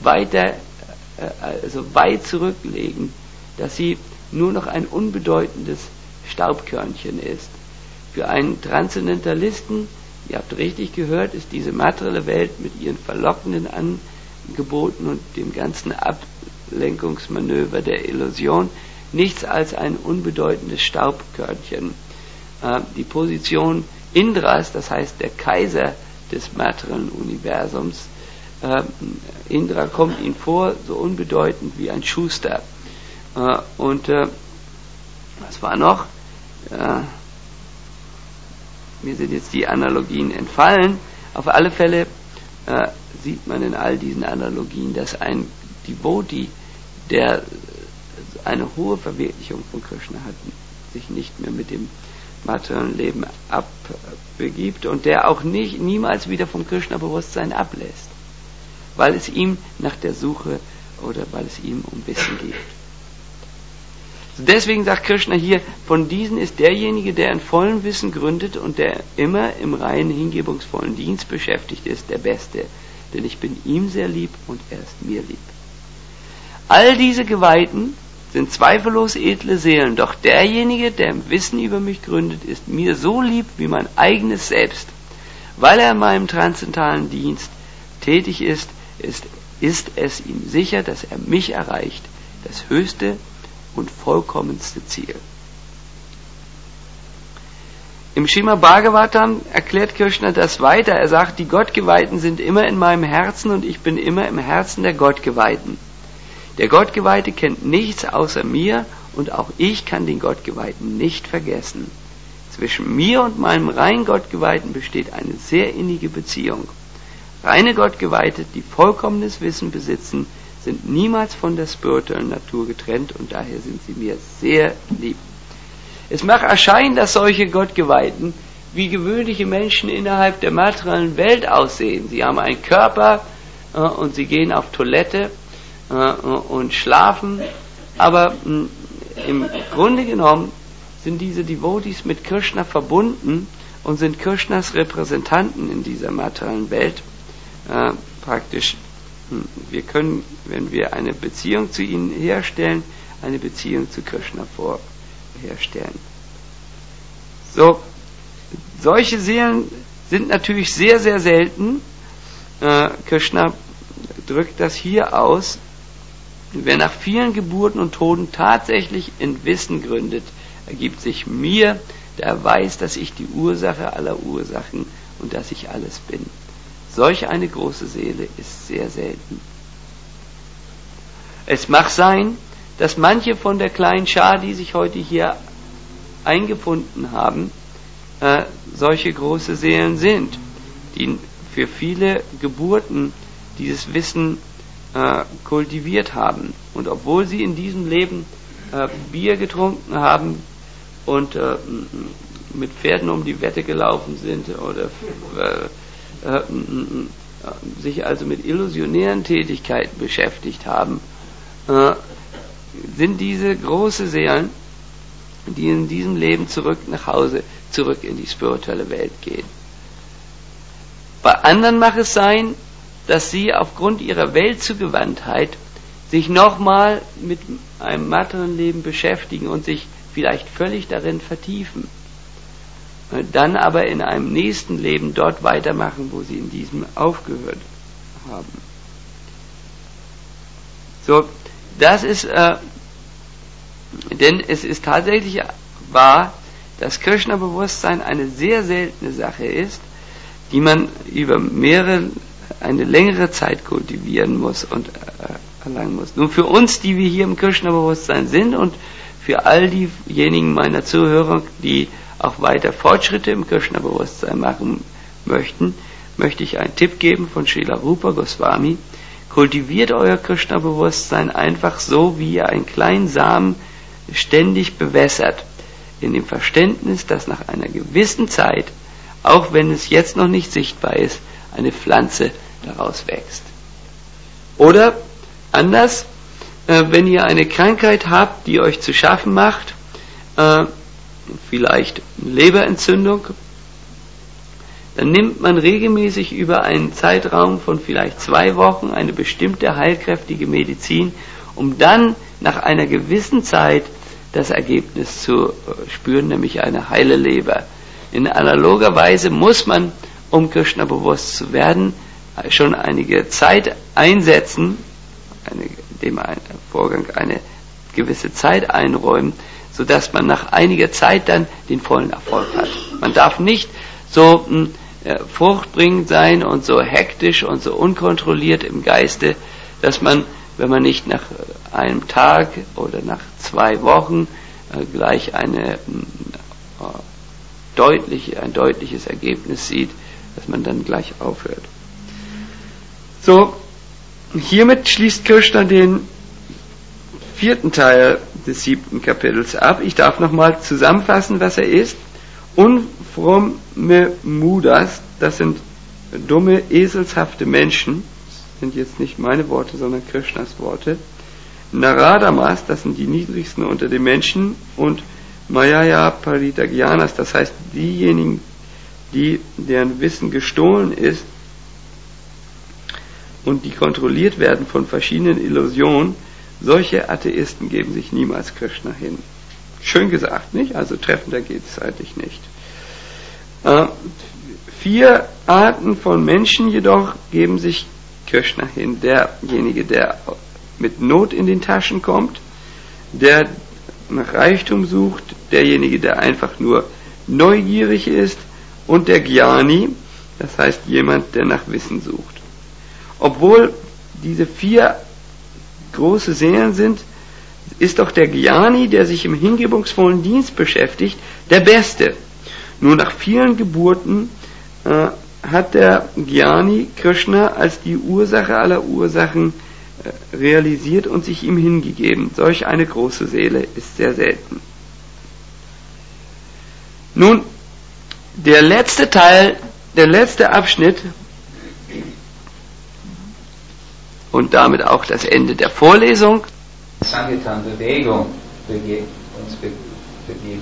so weit zurücklegen, dass sie nur noch ein unbedeutendes Staubkörnchen ist. Für einen Transzendentalisten, ihr habt richtig gehört, ist diese materielle Welt mit ihren verlockenden Angeboten und dem ganzen Ablenkungsmanöver der Illusion nichts als ein unbedeutendes Staubkörnchen. Die Position Indras, das heißt der Kaiser des materiellen Universums, Indra kommt ihm vor, so unbedeutend wie ein Schuster. Und was war noch? Mir sind jetzt die Analogien entfallen. Auf alle Fälle sieht man in all diesen Analogien, dass ein Devotee, der eine hohe Verwirklichung von Krishna hat, sich nicht mehr mit dem materiellen Leben abbegibt und der auch niemals wieder vom Krishna-Bewusstsein ablässt, weil es ihm nach der Suche oder weil es ihm um Wissen geht. Deswegen sagt Krishna hier, von diesen ist derjenige, der in vollem Wissen gründet und der immer im reinen, hingebungsvollen Dienst beschäftigt ist, der Beste, denn ich bin ihm sehr lieb und er ist mir lieb. All diese Geweihten sind zweifellos edle Seelen, doch derjenige, der im Wissen über mich gründet, ist mir so lieb wie mein eigenes Selbst. Weil er in meinem transzendentalen Dienst tätig ist es ihm sicher, dass er mich erreicht, das höchste und vollkommenste Ziel. Im Srimad Bhagavatam erklärt Krishna das weiter. Er sagt, die Gottgeweihten sind immer in meinem Herzen und ich bin immer im Herzen der Gottgeweihten. Der Gottgeweihte kennt nichts außer mir und auch ich kann den Gottgeweihten nicht vergessen. Zwischen mir und meinem rein Gottgeweihten besteht eine sehr innige Beziehung. Reine Gottgeweihte, die vollkommenes Wissen besitzen, sind niemals von der spirituellen Natur getrennt und daher sind sie mir sehr lieb. Es mag erscheinen, dass solche Gottgeweihten wie gewöhnliche Menschen innerhalb der materiellen Welt aussehen. Sie haben einen Körper und sie gehen auf Toilette und schlafen, aber im Grunde genommen sind diese Devotees mit Krishna verbunden und sind Krishnas Repräsentanten in dieser materiellen Welt. Praktisch, wir können, wenn wir eine Beziehung zu ihnen herstellen, eine Beziehung zu Krishna herstellen. So, solche Seelen sind natürlich sehr, sehr selten. Krishna drückt das hier aus. Wer nach vielen Geburten und Toden tatsächlich in Wissen gründet, ergibt sich mir, der weiß, dass ich die Ursache aller Ursachen und dass ich alles bin. Solch eine große Seele ist sehr selten. Es mag sein, dass manche von der kleinen Schar, die sich heute hier eingefunden haben, solche große Seelen sind, die für viele Geburten dieses Wissen kultiviert haben. Und obwohl sie in diesem Leben Bier getrunken haben und mit Pferden um die Wette gelaufen sind oder sich also mit illusionären Tätigkeiten beschäftigt haben, sind diese große Seelen, die in diesem Leben zurück nach Hause, zurück in die spirituelle Welt gehen. Bei anderen mag es sein, dass sie aufgrund ihrer Weltzugewandtheit sich nochmal mit einem materiellen Leben beschäftigen und sich vielleicht völlig darin vertiefen. Dann aber in einem nächsten Leben dort weitermachen, wo sie in diesem aufgehört haben. So, das ist, denn es ist tatsächlich wahr, dass Krishna-Bewusstsein eine sehr seltene Sache ist, die man über eine längere Zeit kultivieren muss und erlangen muss. Nun für uns, die wir hier im Krishna-Bewusstsein sind und für all diejenigen meiner Zuhörer, die auch weiter Fortschritte im Krishna-Bewusstsein machen möchten, möchte ich einen Tipp geben von Srila Rupa Goswami. Kultiviert euer Krishna-Bewusstsein einfach so, wie ihr einen kleinen Samen ständig bewässert, in dem Verständnis, dass nach einer gewissen Zeit, auch wenn es jetzt noch nicht sichtbar ist, eine Pflanze daraus wächst. Oder anders, wenn ihr eine Krankheit habt, die euch zu schaffen macht, vielleicht Leberentzündung, dann nimmt man regelmäßig über einen Zeitraum von vielleicht 2 Wochen eine bestimmte heilkräftige Medizin, um dann nach einer gewissen Zeit das Ergebnis zu spüren, nämlich eine heile Leber. In analoger Weise muss man, um Krishna bewusst zu werden, schon einige Zeit einsetzen, dem Vorgang eine gewisse Zeit einräumen, sodass man nach einiger Zeit dann den vollen Erfolg hat. Man darf nicht so fruchtbringend sein und so hektisch und so unkontrolliert im Geiste, dass man, wenn man nicht nach einem Tag oder nach 2 Wochen gleich ein deutliches Ergebnis sieht, dass man dann gleich aufhört. So, hiermit schließt Krishna den 4. Teil des 7. Kapitels ab. Ich darf nochmal zusammenfassen, was er ist. Unfromme Mudas, das sind dumme, eselshafte Menschen, das sind jetzt nicht meine Worte, sondern Krishnas Worte. Naradamas, das sind die niedrigsten unter den Menschen, und Mayaya Paritagyanas, das heißt diejenigen, deren Wissen gestohlen ist und die kontrolliert werden von verschiedenen Illusionen, solche Atheisten geben sich niemals Krishna hin. Schön gesagt, nicht? Also treffender geht es eigentlich nicht. 4 Arten von Menschen jedoch geben sich Krishna hin. Derjenige, der mit Not in den Taschen kommt, der nach Reichtum sucht, derjenige, der einfach nur neugierig ist, und der Jnani, das heißt jemand, der nach Wissen sucht. Obwohl diese 4 große Seelen sind, ist doch der Jnani, der sich im hingebungsvollen Dienst beschäftigt, der Beste. Nur nach vielen Geburten hat der Jnani Krishna als die Ursache aller Ursachen realisiert und sich ihm hingegeben. Solch eine große Seele ist sehr selten. Nun, der letzte Teil, der letzte Abschnitt und damit auch das Ende der Vorlesung.
Sankirtan-Bewegung uns begeben.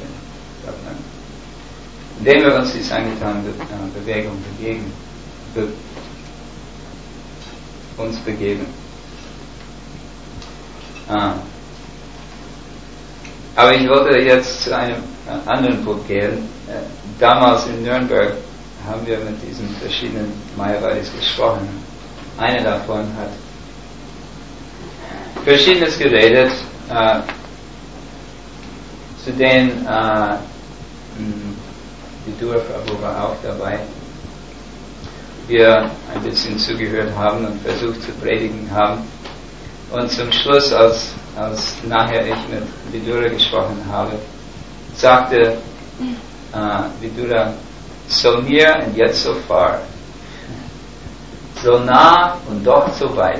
Indem wir uns die Sankirtan-Bewegung uns begeben. Aber ich wollte jetzt zu einem anderen Punkt gehen. Damals in Nürnberg haben wir mit diesen verschiedenen Mayavadis gesprochen. Eine davon hat Verschiedenes geredet, zu denen Vidura Prabhu war auch dabei. Wir ein bisschen zugehört haben und versucht zu predigen haben. Und zum Schluss, als nachher ich mit Vidura gesprochen habe, sagte Vidura, so near and yet so far. So nah und doch so weit.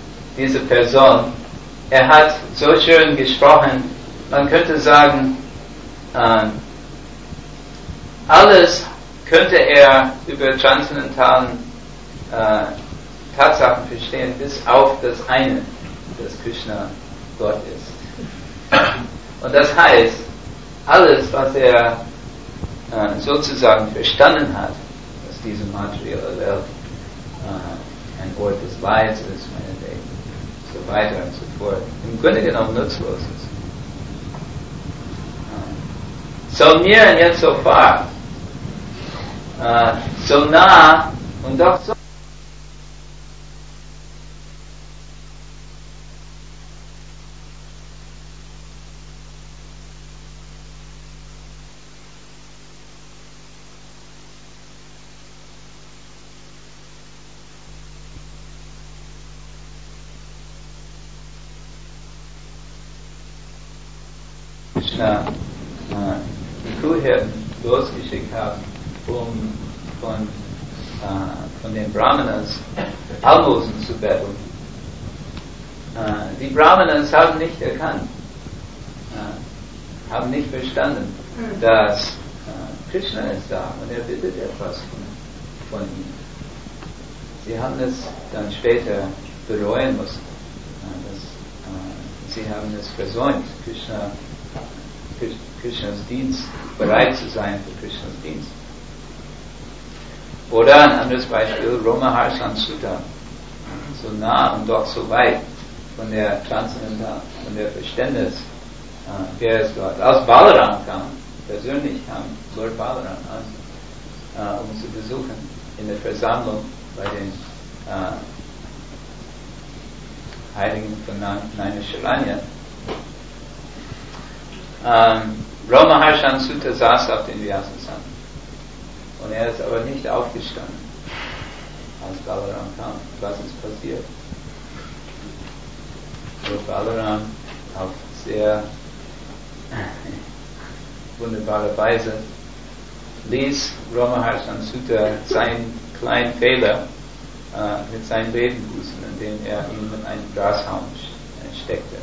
Diese Person, er hat so schön gesprochen, man könnte sagen, Alles könnte er über transzendentalen Tatsachen verstehen, bis auf das eine, dass Krishna Gott ist. Und das heißt, alles, was er sozusagen verstanden hat, dass diese materielle Welt ein Ort des Leids ist, meinetwegen, so weiter und so fort, im Grunde genommen nutzlos ist. So near und jetzt so far, so nah und doch so. Krishna die Kuhhirten losgeschickt haben, um von den Brahmanas Almosen zu betteln. Die Brahmanas haben nicht erkannt, haben nicht verstanden, dass Krishna ist da und er bittet etwas von ihnen. Sie haben es dann später bereuen müssen. Sie haben es versäumt, Krishnas Dienst, bereit zu sein für Krishnas Dienst. Oder ein anderes Beispiel, Romaharshan Sutta, so nah und doch so weit von der Transzendental, von der Verständnis, wer ist Gott. Aus Balaram kam, persönlich kam Lord Balaram an, um zu besuchen in der Versammlung bei den Heiligen von Naimisharanya. Romaharshan Sutta saß auf dem Vyasasana und er ist aber nicht aufgestanden, als Balaram kam. Was ist passiert? Lord Balaram auf sehr wunderbare Weise ließ Romaharshan Sutta seinen kleinen Fehler mit seinem Leben büßen, indem er ihn mit einem Grashalm steckte.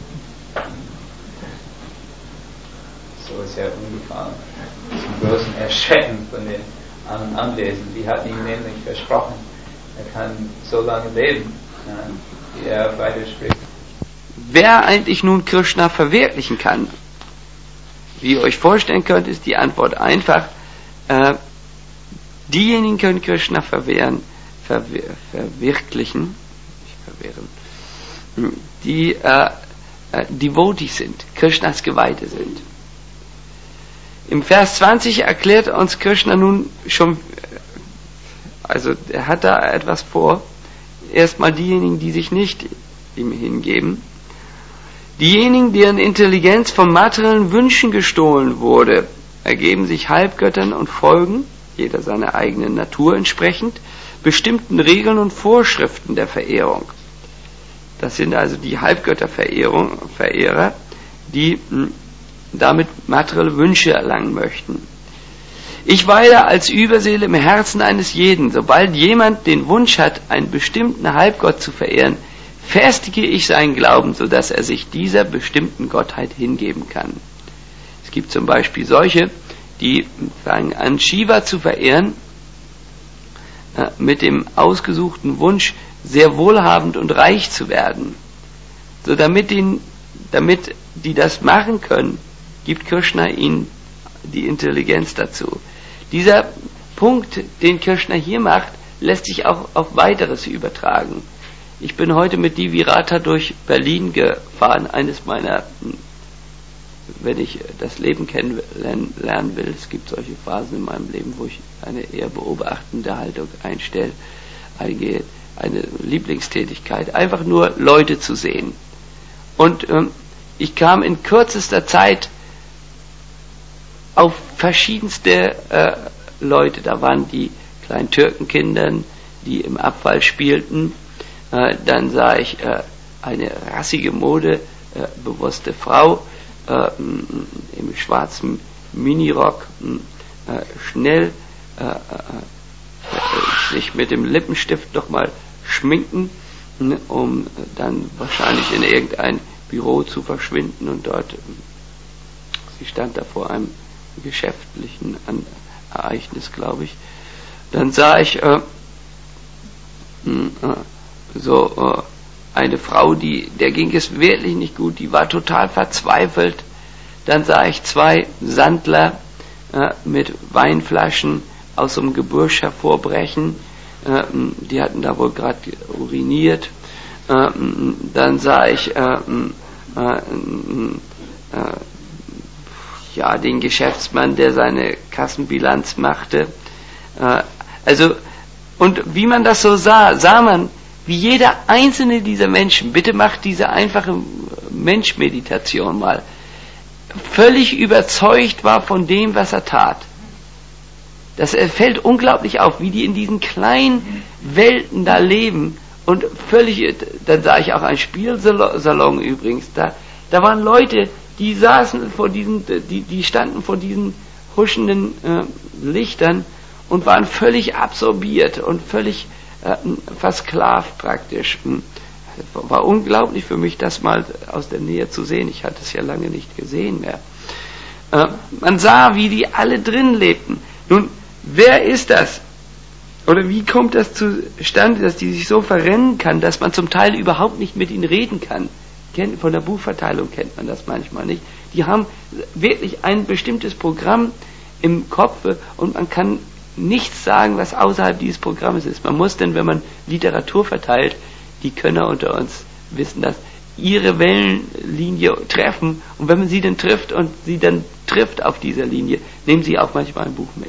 So ist er umgefallen. Zum großen Erschrecken von den Anwesenden. Die hatten ihm nämlich versprochen, er kann so lange leben, wie er weiterspricht.
Wer eigentlich nun Krishna verwirklichen kann? Wie ihr euch vorstellen könnt, ist die Antwort einfach. Diejenigen können Krishna verwirklichen, die Devotees sind, Krishnas Geweihte sind. Im Vers 20 erklärt uns Krishna nun schon, also er hat da etwas vor. Erstmal diejenigen, die sich nicht ihm hingeben. Diejenigen, deren Intelligenz von materiellen Wünschen gestohlen wurde, ergeben sich Halbgöttern und folgen, jeder seiner eigenen Natur entsprechend, bestimmten Regeln und Vorschriften der Verehrung. Das sind also die Halbgötterverehrer, die damit materielle Wünsche erlangen möchten. Ich weile als Überseele im Herzen eines jeden. Sobald jemand den Wunsch hat, einen bestimmten Halbgott zu verehren, festige ich seinen Glauben, sodass er sich dieser bestimmten Gottheit hingeben kann. Es gibt zum Beispiel solche, die fangen an, Shiva zu verehren, mit dem ausgesuchten Wunsch, sehr wohlhabend und reich zu werden. So damit die das machen können, gibt Krishna ihnen die Intelligenz dazu. Dieser Punkt, den Krishna hier macht, lässt sich auch auf weiteres übertragen. Ich bin heute mit Divi Ratha durch Berlin gefahren, eines meiner, wenn ich das Leben kennenlernen will, es gibt solche Phasen in meinem Leben, wo ich eine eher beobachtende Haltung eingehe, eine Lieblingstätigkeit, einfach nur Leute zu sehen. Und ich kam in kürzester Zeit auf verschiedenste Leute. Da waren die kleinen Türkenkinder, die im Abfall spielten. Dann sah ich eine rassige modebewusste Frau im schwarzen Minirock, schnell sich mit dem Lippenstift nochmal schminken, um dann wahrscheinlich in irgendein Büro zu verschwinden und dort Ich stand da vor einem geschäftlichen Ereignis, glaube ich. Dann sah ich eine Frau, der ging es wirklich nicht gut, die war total verzweifelt. Dann sah ich 2 Sandler mit Weinflaschen aus so einem Gebüsch hervorbrechen. Die hatten da wohl gerade uriniert. Dann sah ich den Geschäftsmann, der seine Kassenbilanz machte. Und wie man das so sah man, wie jeder einzelne dieser Menschen, bitte macht diese einfache Menschmeditation mal, völlig überzeugt war von dem, was er tat. Das fällt unglaublich auf, wie die in diesen kleinen Welten da leben und völlig, dann sah ich auch einen Spielsalon übrigens, da waren Leute, die saßen vor die standen vor diesen huschenden Lichtern und waren völlig absorbiert und völlig versklavt praktisch. War unglaublich für mich, das mal aus der Nähe zu sehen. Ich hatte es ja lange nicht gesehen mehr. Man sah, wie die alle drin lebten. Nun, wer ist das? Oder wie kommt das zustande, dass die sich so verrennen kann, dass man zum Teil überhaupt nicht mit ihnen reden kann? Von der Buchverteilung kennt man das manchmal nicht. Die haben wirklich ein bestimmtes Programm im Kopf und man kann nichts sagen, was außerhalb dieses Programmes ist. Man muss denn, wenn man Literatur verteilt, die Könner unter uns wissen das, ihre Wellenlinie treffen, und wenn man sie dann trifft und sie dann trifft auf dieser Linie, nehmen sie auch manchmal ein Buch mit.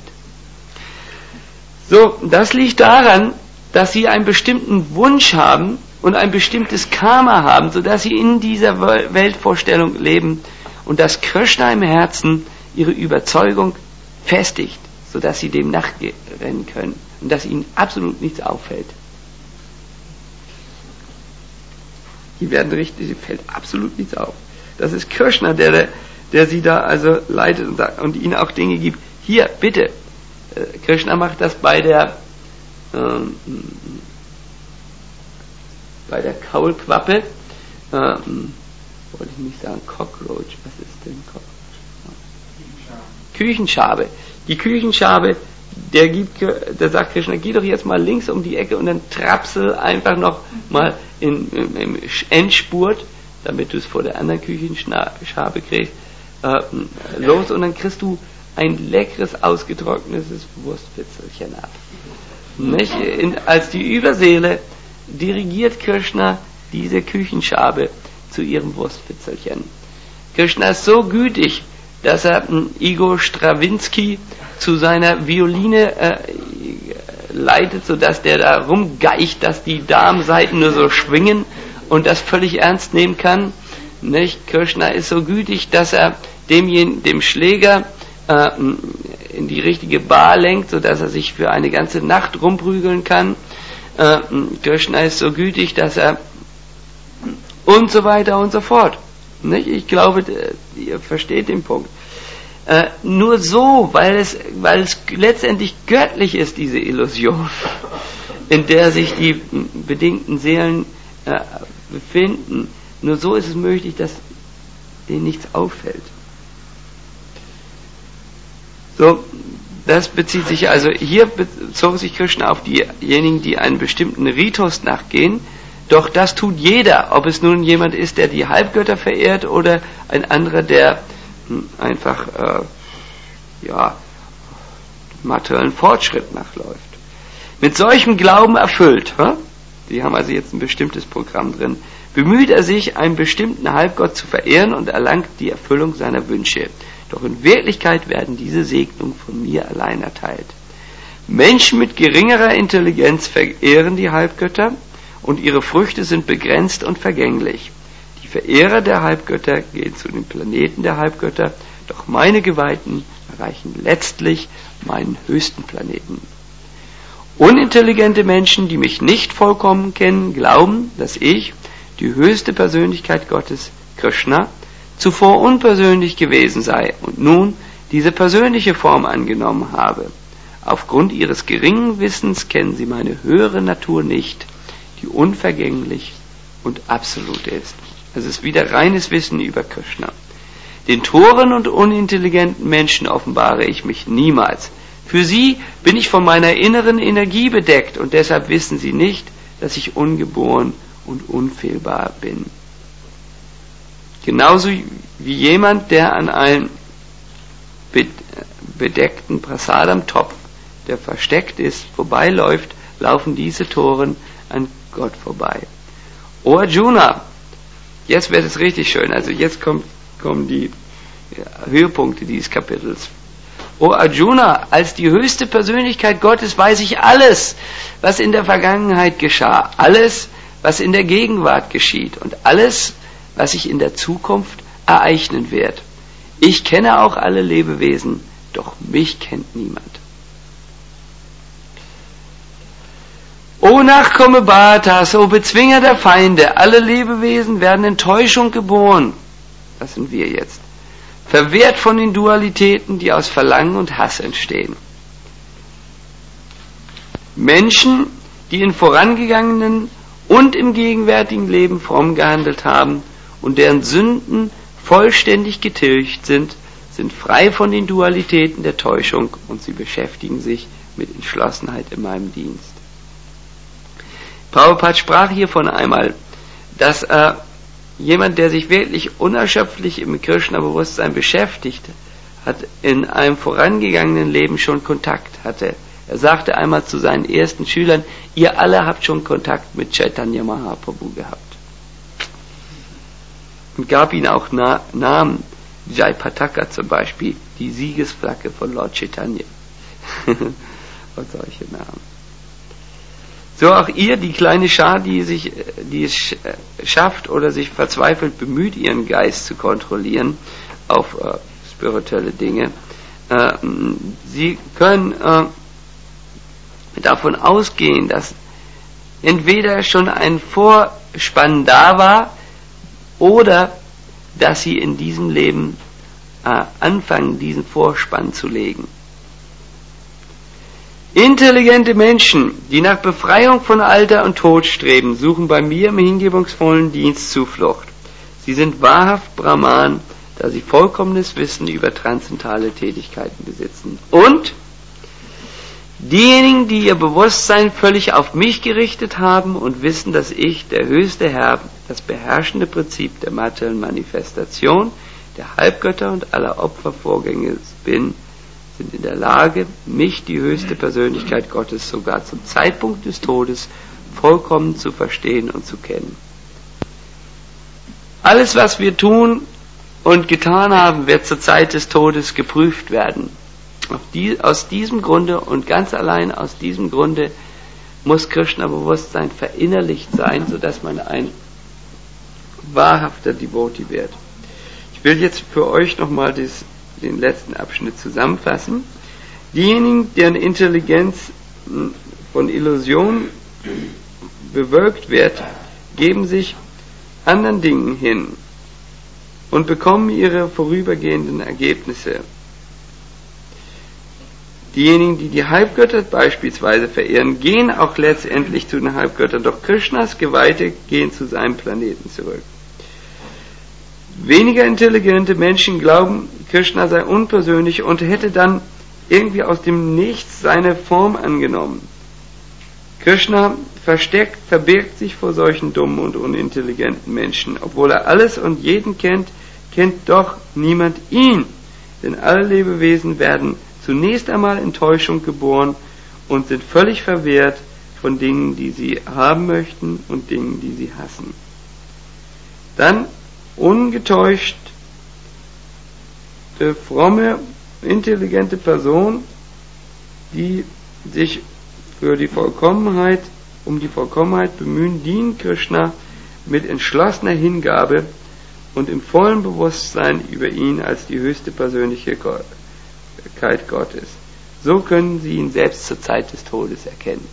So, das liegt daran, dass sie einen bestimmten Wunsch haben und ein bestimmtes Karma haben, sodass sie in dieser Weltvorstellung leben und dass Krishna im Herzen ihre Überzeugung festigt, sodass sie dem nachrennen können und dass ihnen absolut nichts auffällt. Die werden richtig, fällt absolut nichts auf. Das ist Krishna, der sie da also leitet und ihnen auch Dinge gibt. Hier, bitte. Krishna macht das bei der Kaulquappe. Wollte ich nicht sagen Cockroach. Was ist denn Cockroach? Küchenschabe. Die Küchenschabe, da sagt Krishna, geh doch jetzt mal links um die Ecke und dann trapsel einfach noch mal im Endspurt, damit du es vor der anderen Küchenschabe kriegst, los, und dann kriegst du ein leckeres, ausgetrocknetes Wurstpitzelchen ab. Nicht? Als die Überseele dirigiert Krishna diese Küchenschabe zu ihrem Wurstpitzelchen. Krishna ist so gütig, dass er Igor Strawinski zu seiner Violine leitet, sodass der da rumgeicht, dass die Darmsaiten nur so schwingen und das völlig ernst nehmen kann. Nicht? Krishna ist so gütig, dass er dem Schläger in die richtige Bar lenkt, sodass er sich für eine ganze Nacht rumprügeln kann. Krishna ist so gütig, dass er und so weiter und so fort. Nicht? Ich glaube, ihr versteht den Punkt. Nur so, weil es letztendlich göttlich ist, diese Illusion, in der sich die bedingten Seelen befinden, nur so ist es möglich, dass denen nichts auffällt. So, das bezieht sich also, hier bezog sich Krishna auf diejenigen, die einen bestimmten Ritus nachgehen, doch das tut jeder, ob es nun jemand ist, der die Halbgötter verehrt oder ein anderer, der einfach materiellen Fortschritt nachläuft. Mit solchem Glauben erfüllt, die haben also jetzt ein bestimmtes Programm drin, bemüht er sich, einen bestimmten Halbgott zu verehren und erlangt die Erfüllung seiner Wünsche. Doch in Wirklichkeit werden diese Segnungen von mir allein erteilt. Menschen mit geringerer Intelligenz verehren die Halbgötter und ihre Früchte sind begrenzt und vergänglich. Die Verehrer der Halbgötter gehen zu den Planeten der Halbgötter, doch meine Geweihten erreichen letztlich meinen höchsten Planeten. Unintelligente Menschen, die mich nicht vollkommen kennen, glauben, dass ich, die höchste Persönlichkeit Gottes, Krishna, zuvor unpersönlich gewesen sei und nun diese persönliche Form angenommen habe. Aufgrund ihres geringen Wissens kennen sie meine höhere Natur nicht, die unvergänglich und absolut ist. Es ist wieder reines Wissen über Krishna. Den toren und unintelligenten Menschen offenbare ich mich niemals. Für sie bin ich von meiner inneren Energie bedeckt und deshalb wissen sie nicht, dass ich ungeboren und unfehlbar bin. Genauso wie jemand, der an einem bedeckten Prasadam-Topf, der versteckt ist, vorbeiläuft, laufen diese Toren an Gott vorbei. O Arjuna, jetzt wird es richtig schön, also jetzt kommen die Höhepunkte dieses Kapitels. O Arjuna, als die höchste Persönlichkeit Gottes weiß ich alles, was in der Vergangenheit geschah, alles, was in der Gegenwart geschieht und alles, was sich in der Zukunft ereignen wird. Ich kenne auch alle Lebewesen, doch mich kennt niemand. O Nachkomme Bhartas, o Bezwinger der Feinde, alle Lebewesen werden in Täuschung geboren. Das sind wir jetzt. Verwehrt von den Dualitäten, die aus Verlangen und Hass entstehen. Menschen, die in vorangegangenen und im gegenwärtigen Leben fromm gehandelt haben und deren Sünden vollständig getilgt sind, sind frei von den Dualitäten der Täuschung und sie beschäftigen sich mit Entschlossenheit in meinem Dienst. Prabhupada sprach hiervon einmal, dass jemand, der sich wirklich unerschöpflich im Krishna-Bewusstsein beschäftigt hat, in einem vorangegangenen Leben schon Kontakt hatte. Er sagte einmal zu seinen ersten Schülern, ihr alle habt schon Kontakt mit Chaitanya Mahaprabhu gehabt. Und gab ihnen auch Namen, Jai Pataka zum Beispiel, die Siegesflagge von Lord Chaitanya. Und solche Namen. So auch ihr, die kleine Schar, die es schafft oder sich verzweifelt bemüht, ihren Geist zu kontrollieren auf spirituelle Dinge. Sie können davon ausgehen, dass entweder schon ein Vorspann da war oder dass sie in diesem Leben anfangen, diesen Vorspann zu legen. Intelligente Menschen, die nach Befreiung von Alter und Tod streben, suchen bei mir im hingebungsvollen Dienst Zuflucht. Sie sind wahrhaft Brahman, da sie vollkommenes Wissen über transzendentale Tätigkeiten besitzen. Und diejenigen, die ihr Bewusstsein völlig auf mich gerichtet haben und wissen, dass ich, der höchste Herr, das beherrschende Prinzip der materiellen Manifestation, der Halbgötter und aller Opfervorgänge bin, sind in der Lage, mich, die höchste Persönlichkeit Gottes, sogar zum Zeitpunkt des Todes vollkommen zu verstehen und zu kennen. Alles, was wir tun und getan haben, wird zur Zeit des Todes geprüft werden. Aus diesem Grunde und ganz allein aus diesem Grunde muss Krishna-Bewusstsein verinnerlicht sein, sodass man ein wahrhafter Devotee wird. Ich will jetzt für euch nochmal den letzten Abschnitt zusammenfassen. Diejenigen, deren Intelligenz von Illusion bewölkt wird, geben sich anderen Dingen hin und bekommen ihre vorübergehenden Ergebnisse. Diejenigen, die die Halbgötter beispielsweise verehren, gehen auch letztendlich zu den Halbgöttern, doch Krishnas Geweihte gehen zu seinem Planeten zurück. Weniger intelligente Menschen glauben, Krishna sei unpersönlich und hätte dann irgendwie aus dem Nichts seine Form angenommen. Krishna verbirgt sich vor solchen dummen und unintelligenten Menschen. Obwohl er alles und jeden kennt, kennt doch niemand ihn. Denn alle Lebewesen werden zunächst einmal in Täuschung geboren und sind völlig verwehrt von Dingen, die sie haben möchten und Dingen, die sie hassen. Dann ungetäuscht fromme, intelligente Person, die sich um die Vollkommenheit bemühen, dienen Krishna mit entschlossener Hingabe und im vollen Bewusstsein über ihn als die höchste Persönlichkeit Gottes. So können sie ihn selbst zur Zeit des Todes erkennen.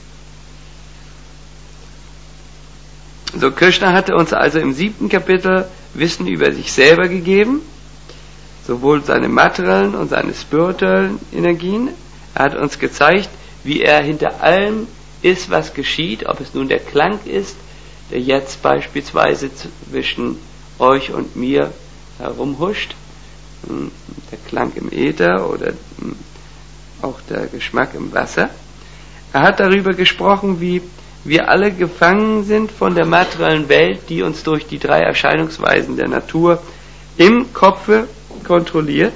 So, Krishna hatte uns also im 7. Kapitel Wissen über sich selber gegeben, sowohl seine materiellen und seine spirituellen Energien. Er hat uns gezeigt, wie er hinter allem ist, was geschieht, ob es nun der Klang ist, der jetzt beispielsweise zwischen euch und mir herumhuscht. Der Klang im Äther oder auch der Geschmack im Wasser. Er hat darüber gesprochen, wie wir alle gefangen sind von der materiellen Welt, die uns durch die 3 Erscheinungsweisen der Natur im Kopfe kontrolliert.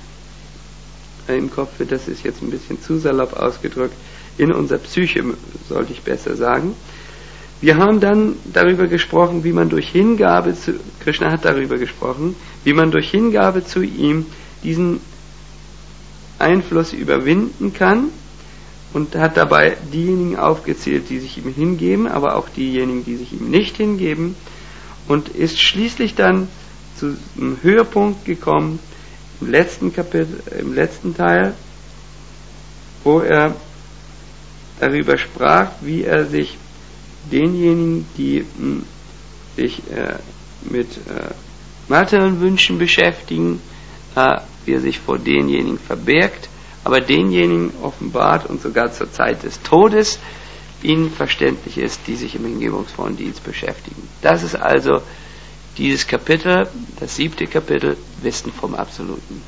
Im Kopfe, das ist jetzt ein bisschen zu salopp ausgedrückt, in unserer Psyche sollte ich besser sagen. Wir haben dann darüber gesprochen, wie man durch Hingabe zu, Krishna hat darüber gesprochen, wie man durch Hingabe zu ihm diesen Einfluss überwinden kann und hat dabei diejenigen aufgezählt, die sich ihm hingeben, aber auch diejenigen, die sich ihm nicht hingeben und ist schließlich dann zu einem Höhepunkt gekommen im letzten Kapitel, im letzten Teil, wo er darüber sprach, wie er sich denjenigen, die sich mit materiellen Wünschen beschäftigen, wie er sich vor denjenigen verbirgt, aber denjenigen offenbart und sogar zur Zeit des Todes ihnen verständlich ist, die sich im hingebungsvollen Dienst beschäftigen. Das ist also dieses Kapitel, das 7. Kapitel, Wissen vom Absoluten.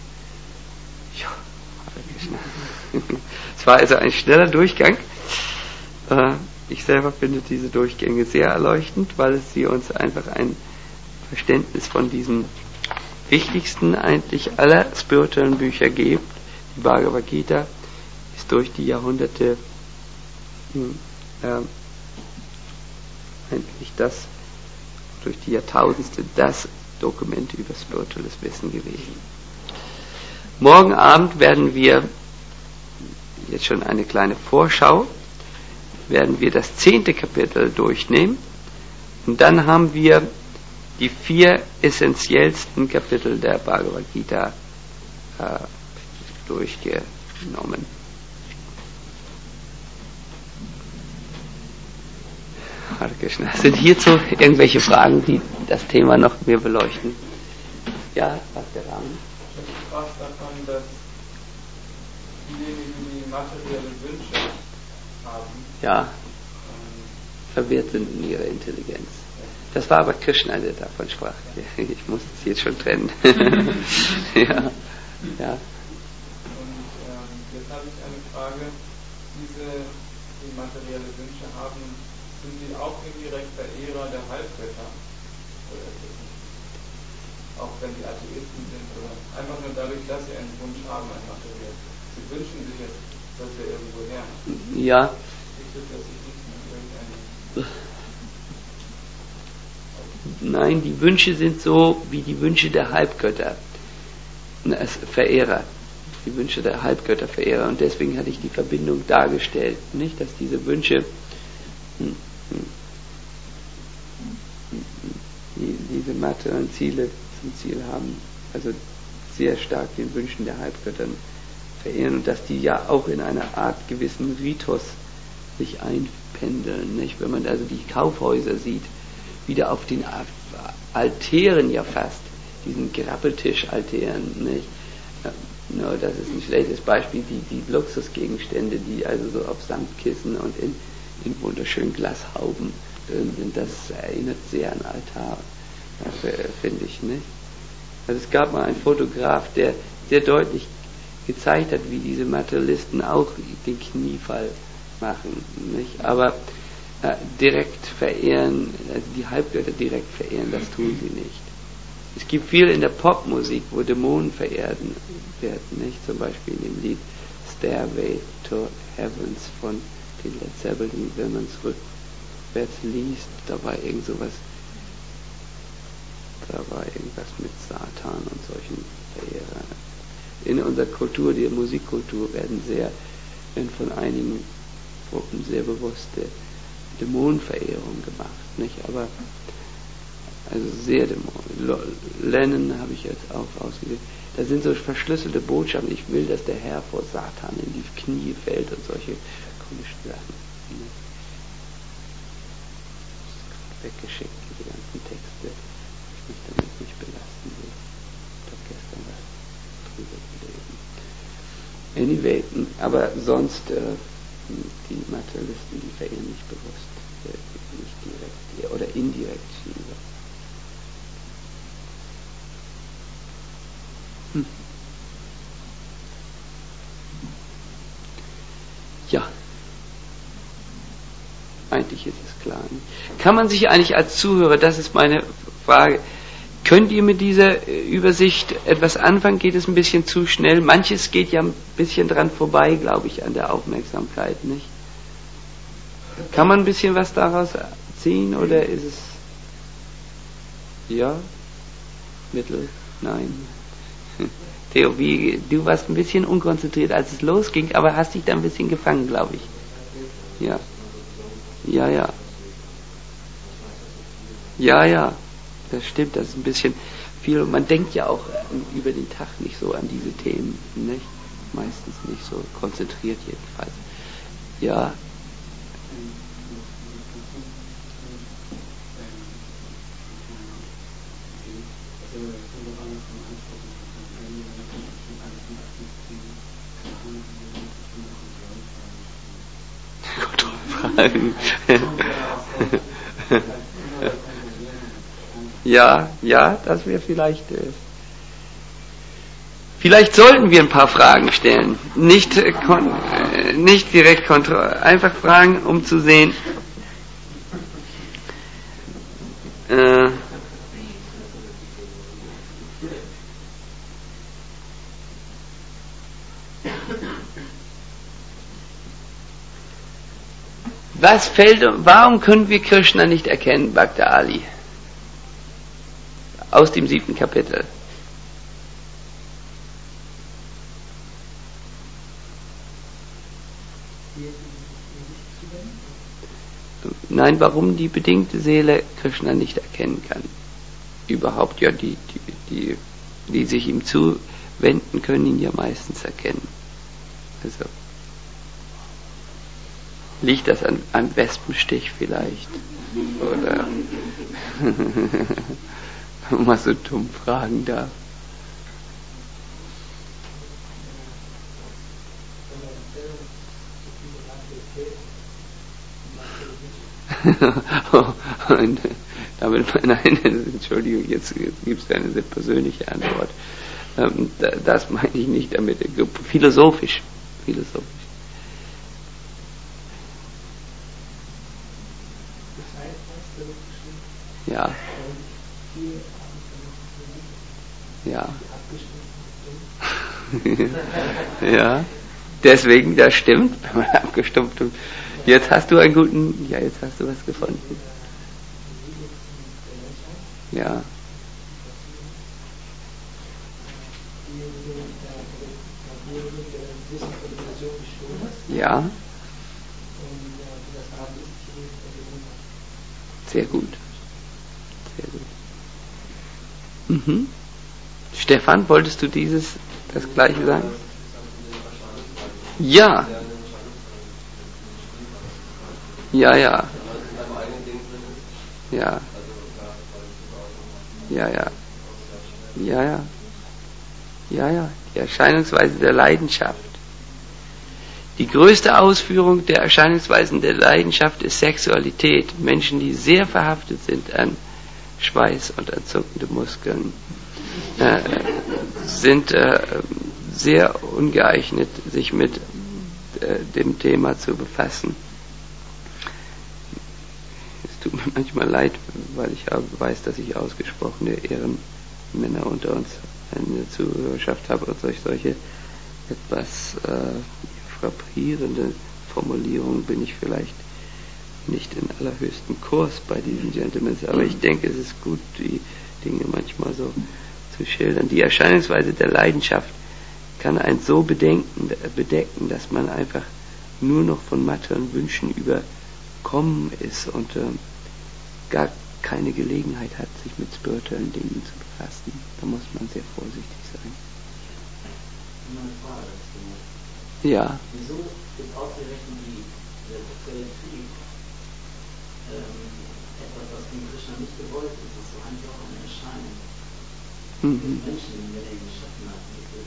Es war also ein schneller Durchgang. Ich selber finde diese Durchgänge sehr erleuchtend, weil es sie uns einfach ein Verständnis von diesen wichtigsten eigentlich aller spirituellen Bücher gibt. Die Bhagavad Gita ist durch die Jahrhunderte eigentlich durch die Jahrtausendste das Dokument über spirituelles Wissen gewesen. Morgen Abend werden wir, jetzt schon eine kleine Vorschau, werden wir das 10. Kapitel durchnehmen und dann haben wir die 4 essentiellsten Kapitel der Bhagavad Gita durchgenommen. Hare Krishna. Sind hierzu irgendwelche Fragen, die das Thema noch mehr beleuchten? Ja, was der Rahmen?
Ich sprach davon, dass diejenigen, die materielle Wünsche haben,
verwirrt sind in ihrer Intelligenz. Das war aber Krishna, der davon sprach. Ich muss das jetzt schon trennen. Ja.
Und jetzt habe ich eine Frage. Die materielle Wünsche haben, sind die auch indirekt Verehrer der Halbgötter? Oder ist das nicht? Auch wenn die Atheisten sind, oder einfach nur dadurch, dass sie einen Wunsch haben, ein materiell. Sie wünschen sich jetzt, dass wir irgendwo her.
Ja. Nein, die Wünsche sind so wie die Wünsche der Halbgötter, Verehrer. Die Wünsche der Halbgötterverehrer. Und deswegen hatte ich die Verbindung dargestellt, nicht, dass diese Wünsche diese materiellen Ziele zum Ziel haben, also sehr stark den Wünschen der Halbgöttern verehren und dass die ja auch in einer Art gewissen Ritus sich einpendeln, nicht? Wenn man also die Kaufhäuser sieht, wieder auf den Altären ja fast, diesen Grabbeltisch-Altären, nicht? No, das ist ein schlechtes Beispiel, die Luxusgegenstände, die also so auf Samtkissen und in wunderschönen Glashauben drin sind, das erinnert sehr an Altar, finde ich, nicht? Also es gab mal einen Fotograf, der sehr deutlich gezeigt hat, wie diese Materialisten auch den Kniefall machen, nicht? Aber direkt verehren, also die Halbgötter direkt verehren, das tun sie nicht. Es gibt viel in der Popmusik, wo Dämonen verehrt werden, nicht? Zum Beispiel in dem Lied Stairway to Heavens von den Led Zeppelin, wenn man es rückwärts liest, da war irgendwas mit Satan und solchen Verehrern. In unserer Kultur, der Musikkultur, werden von einigen Gruppen sehr bewusste Dämonenverehrung gemacht, nicht? Aber also sehr Dämonen. Lennon habe ich jetzt auch ausgewählt. Da sind so verschlüsselte Botschaften. Ich will, dass der Herr vor Satan in die Knie fällt und solche komischen Sachen. Weggeschickt, die ganzen Texte. Ich mich damit nicht belasten will. Ich habe gestern was drüber gelesen. Anyway, aber sonst die Materialisten, die verehren nicht bewusst, nicht direkt oder indirekt Shiva. Ja. Eigentlich ist es klar. Kann man sich eigentlich als Zuhörer, das ist meine Frage, könnt ihr mit dieser Übersicht etwas anfangen? Geht es ein bisschen zu schnell? Manches geht ja ein bisschen dran vorbei, glaube ich, an der Aufmerksamkeit, nicht? Kann man ein bisschen was daraus ziehen oder ist es ja? Mittel? Nein. Theo, du warst ein bisschen unkonzentriert, als es losging, aber hast dich da ein bisschen gefangen, glaube ich. Ja. Ja. Ja, das stimmt, das ist ein bisschen viel. Man denkt ja auch über den Tag nicht so an diese Themen, nicht? Meistens nicht so konzentriert jedenfalls. Ja. Kontrollfragen. Ja, das wäre vielleicht. Vielleicht sollten wir ein paar Fragen stellen. Nicht direkt einfach Fragen, um zu sehen. Warum können wir Krishna nicht erkennen, Bhakta Ali? Aus dem 7. Kapitel. Nein, warum die bedingte Seele Krishna nicht erkennen kann. Überhaupt, ja, die sich ihm zuwenden, können ihn ja meistens erkennen. Also, liegt das an einem Wespenstich vielleicht? Oder, wenn man so dumm fragen darf. Und damit, nein, Entschuldigung, jetzt gibt es eine sehr persönliche Antwort. Das meine ich nicht damit. Philosophisch. Ja. Ja. Deswegen, das stimmt, wenn man abgestumpft tut. Jetzt hast du was gefunden. Ja. Ja. Sehr gut. Mhm. Stefan, wolltest du das Gleiche sagen? Ja. Ja. Die Erscheinungsweise der Leidenschaft. Die größte Ausführung der Erscheinungsweisen der Leidenschaft ist Sexualität. Menschen, die sehr verhaftet sind an Schweiß und an zuckende Muskeln, sind sehr ungeeignet, sich mit dem Thema zu befassen. Es tut mir manchmal leid, weil ich weiß, dass ich ausgesprochene Ehrenmänner unter uns eine Zuhörerschaft habe und solche etwas frappierende Formulierungen bin ich vielleicht nicht in allerhöchsten Kurs bei diesen Gentlemen, aber ich denke, es ist gut, die Dinge manchmal so zu schildern. Die Erscheinungsweise der Leidenschaft kann einen so bedecken, dass man einfach nur noch von materiellen Wünschen überkommen ist und gar keine Gelegenheit hat, sich mit spirituellen Dingen zu befassen. Da muss man sehr vorsichtig sein.
Eine Frage dazu.
Ja.
Wieso ist ausgerechnet die sexuelle Trieb etwas, was von Krishna nicht gewollt ist? Das ist so einfach eine Erscheinung. Den Menschen, wenn er ihn geschaffen hat,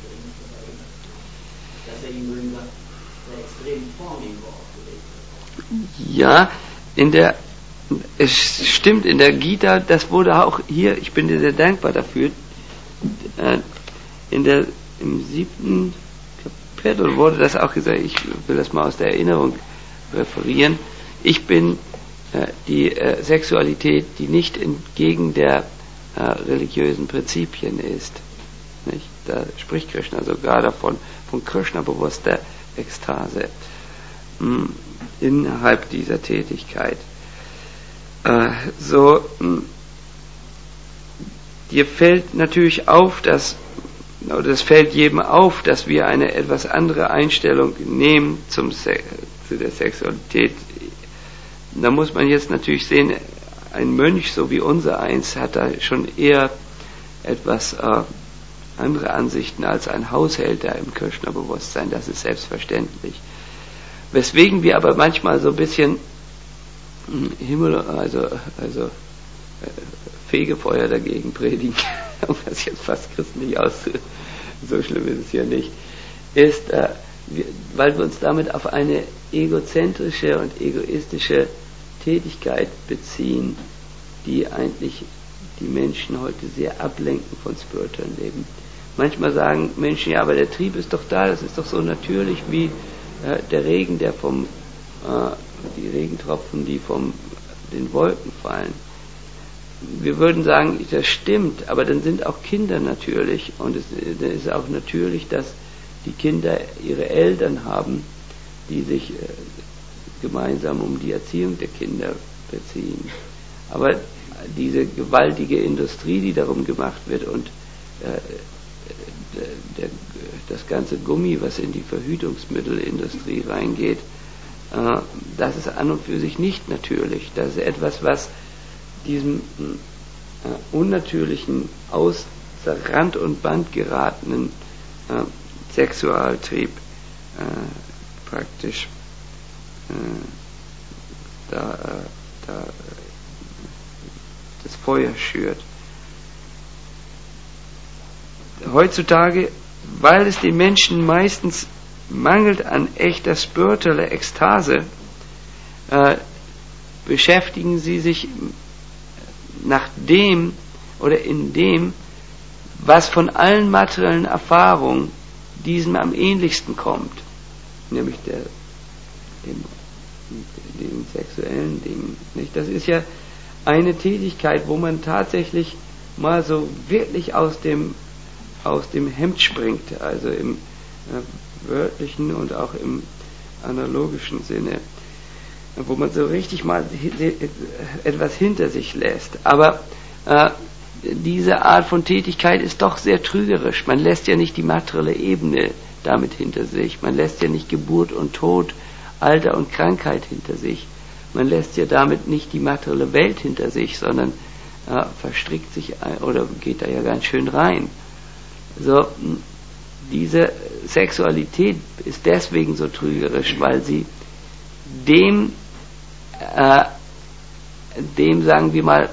dass er ihm nur in der extremen Form irgendwo aufgelegt hat.
Ja, es stimmt, in der Gita, das wurde auch hier, ich bin dir sehr dankbar dafür, im 7. Kapitel wurde das auch gesagt, ich will das mal aus der Erinnerung referieren. Ich bin die Sexualität, die nicht entgegen der religiösen Prinzipien ist. Nicht? Da spricht Krishna sogar davon, von Krishna-bewusster Ekstase innerhalb dieser Tätigkeit. Dir fällt natürlich auf, es fällt jedem auf, dass wir eine etwas andere Einstellung nehmen zu der Sexualität. Da muss man jetzt natürlich sehen, ein Mönch, so wie unser eins, hat da schon eher etwas andere Ansichten als ein Haushälter im Krishna-Bewusstsein, das ist selbstverständlich. Weswegen wir aber manchmal so ein bisschen Fegefeuer dagegen predigen, um das jetzt fast christlich auszudrücken, so schlimm ist es ja nicht, ist, weil wir uns damit auf eine egozentrische und egoistische Tätigkeit beziehen, die eigentlich die Menschen heute sehr ablenken von spirituellen Leben. Manchmal sagen Menschen, ja, aber der Trieb ist doch da, das ist doch so natürlich wie der Regen, die Regentropfen, die von den Wolken fallen. Wir würden sagen, das stimmt, aber dann sind auch Kinder natürlich, und es ist auch natürlich, dass die Kinder ihre Eltern haben, die sich gemeinsam um die Erziehung der Kinder beziehen. Aber diese gewaltige Industrie, die darum gemacht wird, und das ganze Gummi, was in die Verhütungsmittelindustrie reingeht, das ist an und für sich nicht natürlich. Das ist etwas, was diesem unnatürlichen, außer Rand und Band geratenen Sexualtrieb praktisch das Feuer schürt. Heutzutage, weil es den Menschen meistens mangelt an echter spiritueller Ekstase, beschäftigen sie sich nach dem oder in dem, was von allen materiellen Erfahrungen diesem am ähnlichsten kommt, nämlich den sexuellen Dingen. Nicht? Das ist ja eine Tätigkeit, wo man tatsächlich mal so wirklich aus dem Hemd springt, also im wörtlichen und auch im analogischen Sinne, wo man so richtig mal etwas hinter sich lässt. Aber diese Art von Tätigkeit ist doch sehr trügerisch. Man lässt ja nicht die materielle Ebene damit hinter sich. Man lässt ja nicht Geburt und Tod, Alter und Krankheit hinter sich. Man lässt ja damit nicht die materielle Welt hinter sich, sondern verstrickt sich oder geht da ja ganz schön rein. So, diese Sexualität ist deswegen so trügerisch, weil sie dem sagen wir mal,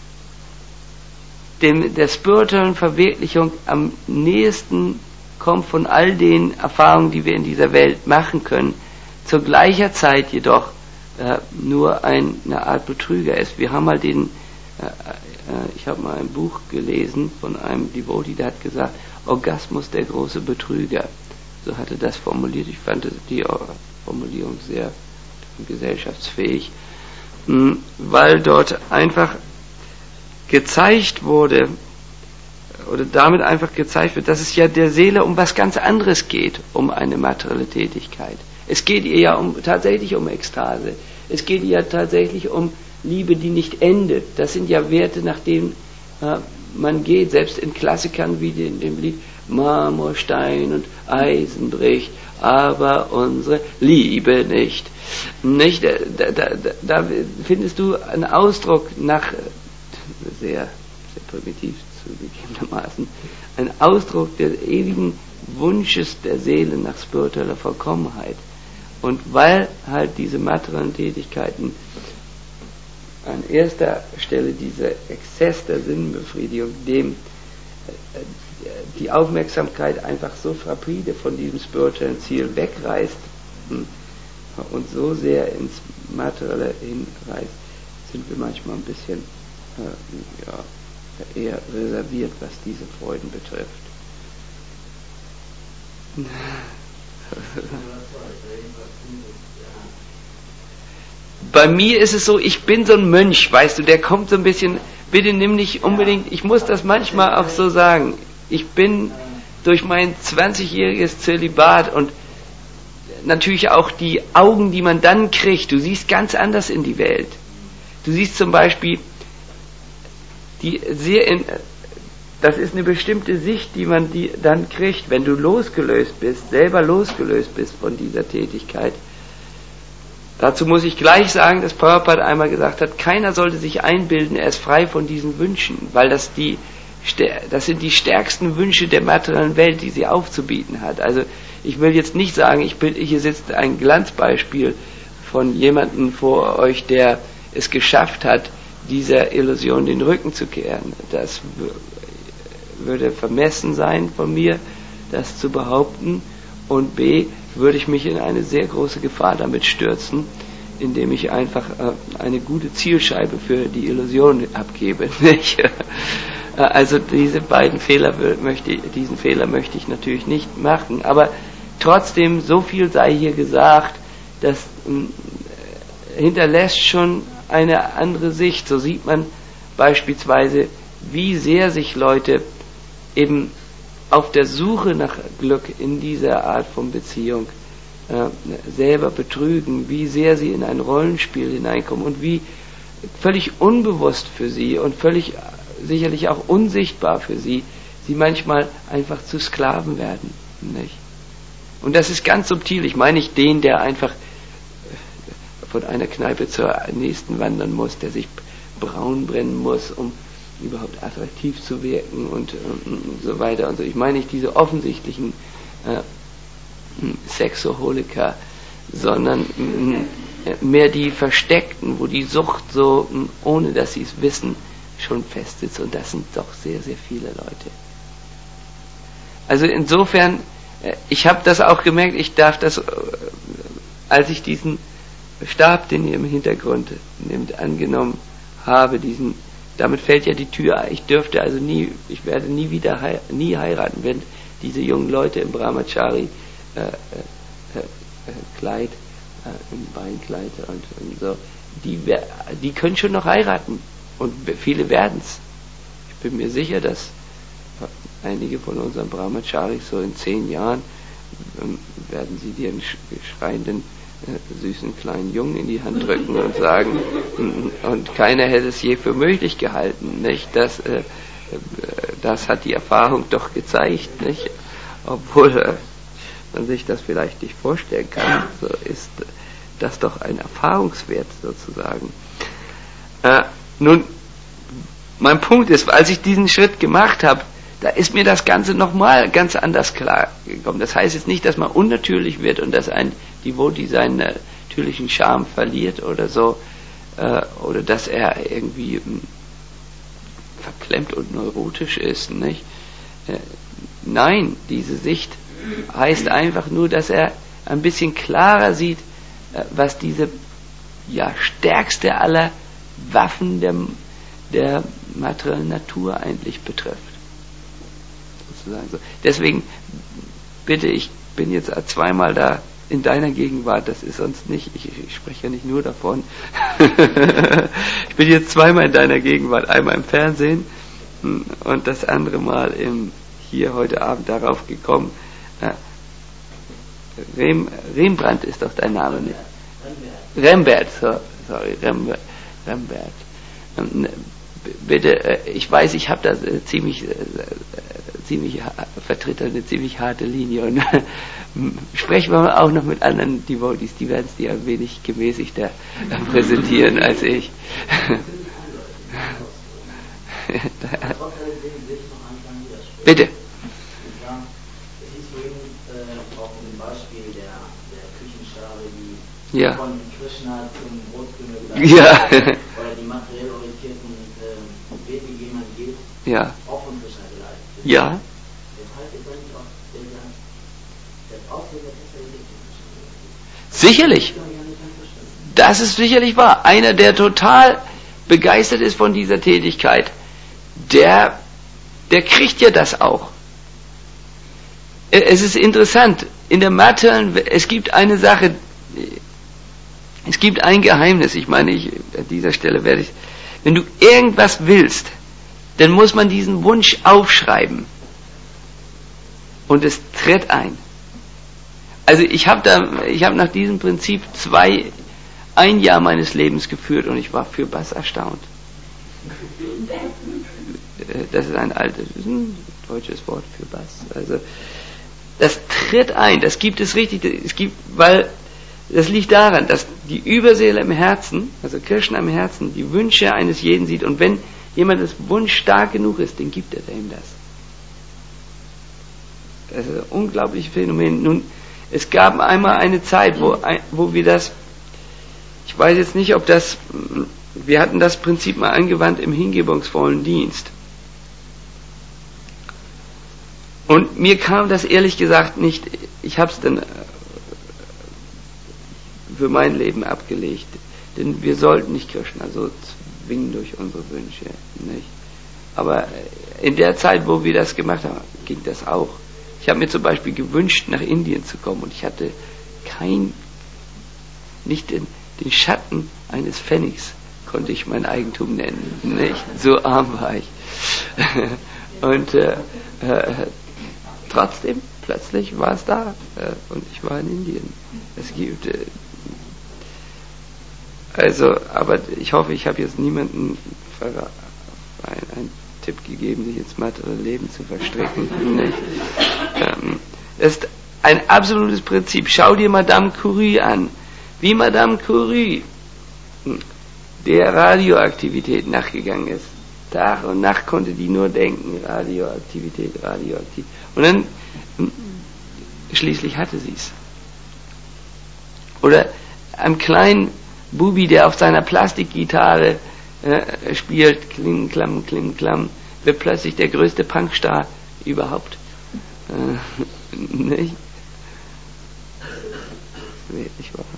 der spirituellen Verwirklichung am nächsten kommt von all den Erfahrungen, die wir in dieser Welt machen können, zur gleicher Zeit jedoch nur eine Art Betrüger ist. Wir haben mal ich habe mal ein Buch gelesen von einem Devotee, der hat gesagt, Orgasmus der große Betrüger. So hatte das formuliert. Ich fand die Formulierung sehr gesellschaftsfähig, weil dort einfach gezeigt wurde, oder damit einfach gezeigt wird, dass es ja der Seele um was ganz anderes geht, um eine materielle Tätigkeit. Es geht ihr ja tatsächlich um Ekstase. Es geht ihr ja tatsächlich um Liebe, die nicht endet. Das sind ja Werte, nach denen man geht, selbst in Klassikern wie in dem Lied Marmor, Stein und Eisen bricht, aber unsere Liebe nicht. Nicht? Da findest du einen Ausdruck nach, sehr, sehr primitiv zugegebenermaßen, einen Ausdruck des ewigen Wunsches der Seele nach spiritueller Vollkommenheit. Und weil halt diese materiellen Tätigkeiten an erster Stelle dieser Exzess der Sinnenbefriedigung, dem die Aufmerksamkeit einfach so rapide von diesem spirituellen Ziel wegreißt und so sehr ins Materielle hinreißt, sind wir manchmal ein bisschen eher reserviert, was diese Freuden betrifft. Bei mir ist es so, ich bin so ein Mönch, weißt du, der kommt so ein bisschen, bitte nimm nicht unbedingt, ich muss das manchmal auch so sagen, ich bin durch mein 20-jähriges Zölibat und natürlich auch die Augen, die man dann kriegt, du siehst ganz anders in die Welt. Du siehst zum Beispiel, das ist eine bestimmte Sicht, die man dann kriegt, wenn du selber losgelöst bist von dieser Tätigkeit. Dazu muss ich gleich sagen, dass Prabhupada einmal gesagt hat, keiner sollte sich einbilden, er ist frei von diesen Wünschen, weil das sind die stärksten Wünsche der materiellen Welt, die sie aufzubieten hat. Also ich will jetzt nicht sagen, hier sitzt ein Glanzbeispiel von jemandem vor euch, der es geschafft hat, dieser Illusion den Rücken zu kehren. Das würde vermessen sein von mir, das zu behaupten. Und B, würde ich mich in eine sehr große Gefahr damit stürzen, indem ich einfach eine gute Zielscheibe für die Illusion abgebe. Nicht? Also diesen Fehler möchte ich natürlich nicht machen. Aber trotzdem, so viel sei hier gesagt, das hinterlässt schon eine andere Sicht. So sieht man beispielsweise, wie sehr sich Leute eben auf der Suche nach Glück in dieser Art von Beziehung selber betrügen, wie sehr sie in ein Rollenspiel hineinkommen und wie völlig unbewusst für sie und völlig sicherlich auch unsichtbar für sie manchmal einfach zu Sklaven werden. Nicht? Und das ist ganz subtil. Ich meine nicht den, der einfach von einer Kneipe zur nächsten wandern muss, der sich braun brennen muss, um überhaupt attraktiv zu wirken und so weiter und so. Ich meine nicht diese offensichtlichen Sexoholiker, sondern mehr die versteckten, wo die Sucht so, ohne dass sie es wissen, schon fest sitzt. Und das sind doch sehr, sehr viele Leute. Also insofern, ich habe das auch gemerkt, ich darf das, als ich diesen Stab, den ihr im Hintergrund nehmt, angenommen habe, damit fällt ja die Tür. Ich werde nie wieder heiraten, wenn diese jungen Leute im Brahmachari Kleid, im Beinkleid und so, die können schon noch heiraten und viele werden's. Ich bin mir sicher, dass einige von unseren Brahmacharis so in 10 Jahren werden sie dir einen schreienden süßen kleinen Jungen in die Hand drücken und sagen, und keiner hätte es je für möglich gehalten, nicht? Das hat die Erfahrung doch gezeigt, nicht? Obwohl man sich das vielleicht nicht vorstellen kann, so ist das doch ein Erfahrungswert sozusagen. Nun, mein Punkt ist, als ich diesen Schritt gemacht habe, da ist mir das Ganze nochmal ganz anders klar gekommen. Das heißt jetzt nicht, dass man unnatürlich wird und dass ein Devotee seinen natürlichen Charme verliert oder so, oder dass er irgendwie verklemmt und neurotisch ist, nicht? Nein, diese Sicht heißt einfach nur, dass er ein bisschen klarer sieht, was diese stärkste aller Waffen der materiellen Natur eigentlich betrifft. Sozusagen so. Deswegen bitte, ich bin jetzt zweimal da in deiner Gegenwart, das ist sonst nicht, ich spreche ja nicht nur davon. Ich bin jetzt zweimal in deiner Gegenwart, einmal im Fernsehen und das andere Mal hier heute Abend darauf gekommen. Rembrandt ist doch dein Name, nicht? Rembert, sorry, Rembert. Bitte, ich weiß, ich habe da vertritt eine ziemlich harte Linie und sprechen wir auch noch mit anderen Devotees, die werden es dir ein wenig gemäßigter präsentieren als ich. Bitte. Ja. Von Krishna zum Brotkönig oder die materiell orientierten Wege, wie jemand geht, auch von Krishna geleitet. Ja. Deshalb ist eigentlich auch der Ausdruck der Sexualität von Krishna. Sicherlich. Das ist sicherlich wahr. Einer, der total begeistert ist von dieser Tätigkeit, der kriegt ja das auch. es ist interessant, in der materiellen Welt, es gibt eine Sache, es gibt ein Geheimnis, ich meine, an dieser Stelle werde ich, wenn du irgendwas willst, dann muss man diesen Wunsch aufschreiben. Und es tritt ein. Also ich habe nach diesem Prinzip ein Jahr meines Lebens geführt und ich war für Bass erstaunt. Das ist ein deutsches Wort für Bass. Also das tritt ein, das gibt es richtig, weil das liegt daran, dass die Überseele im Herzen, also Krishna im Herzen, die Wünsche eines jeden sieht und wenn jemand das Wunsch stark genug ist, dann gibt er ihm das. Das ist ein unglaubliches Phänomen. Nun, es gab einmal eine Zeit, wo wir das, ich weiß jetzt nicht, ob das, wir hatten das Prinzip mal angewandt im hingebungsvollen Dienst. Und mir kam das ehrlich gesagt nicht, ich habe es dann für mein Leben abgelegt. Denn wir sollten nicht Krishna so zwingen durch unsere Wünsche. Nicht? Aber in der Zeit, wo wir das gemacht haben, ging das auch. Ich habe mir zum Beispiel gewünscht, nach Indien zu kommen und ich hatte nicht den Schatten eines Pfennigs konnte ich mein Eigentum nennen. Nicht? So arm war ich. Und trotzdem, plötzlich war es da und ich war in Indien. Es gibt aber ich hoffe, ich habe jetzt niemanden einen Tipp gegeben, sich ins materielle Leben zu verstricken. Nicht? Das ist ein absolutes Prinzip. Schau dir Madame Curie an. Wie Madame Curie der Radioaktivität nachgegangen ist. Tag und Nacht konnte die nur denken, Radioaktivität. Und dann schließlich hatte sie es. Oder einem kleinen Bubi, der auf seiner Plastikgitarre spielt, kling, klamm, wird plötzlich der größte Punkstar überhaupt. Nicht? Wirklich wahr.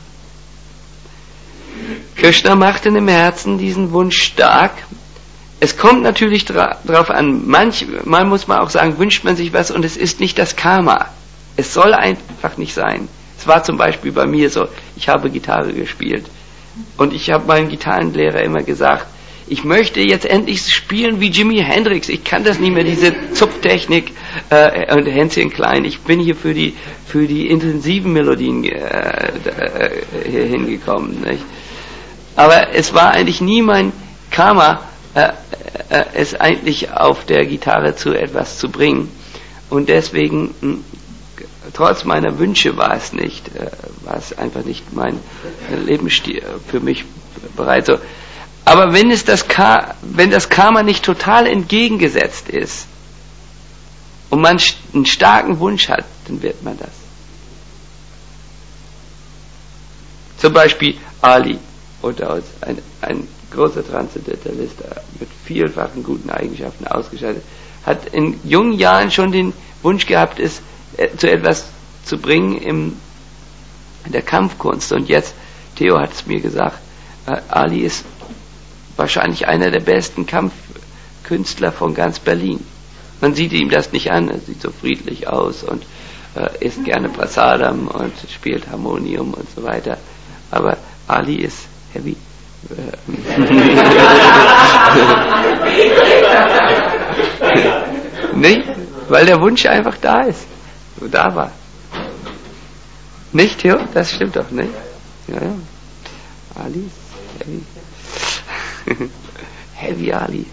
Krishna machte im Herzen diesen Wunsch stark. Es kommt natürlich darauf an, manchmal muss man auch sagen, wünscht man sich was und es ist nicht das Karma. Es soll einfach nicht sein. Es war zum Beispiel bei mir so, ich habe Gitarre gespielt und ich habe meinem Gitarrenlehrer immer gesagt, ich möchte jetzt endlich spielen wie Jimi Hendrix. Ich kann das nicht mehr, diese Zupftechnik und Hänschen klein. Ich bin hier für die intensiven Melodien hier hingekommen. Nicht? Aber es war eigentlich nie mein Karma, es eigentlich auf der Gitarre zu etwas zu bringen. Und deswegen, trotz meiner Wünsche war es einfach nicht mein Lebensstil für mich bereit. So. Aber wenn das Karma nicht total entgegengesetzt ist und man einen starken Wunsch hat, dann wird man das. Zum Beispiel Ali, unter uns, ein großer Transzendentalist mit vielfachen guten Eigenschaften ausgestattet, hat in jungen Jahren schon den Wunsch gehabt, es zu etwas zu bringen in der Kampfkunst. Und jetzt, Theo hat es mir gesagt, Ali ist wahrscheinlich einer der besten Kampfkünstler von ganz Berlin. Man sieht ihm das nicht an, er sieht so friedlich aus und isst gerne Prasadam und spielt Harmonium und so weiter. Aber Ali ist heavy. Nicht? Weil der Wunsch einfach da ist. So da war. Nicht, Theo? Das stimmt doch, nicht? Ja. Ali ist heavy. Heavy Ali.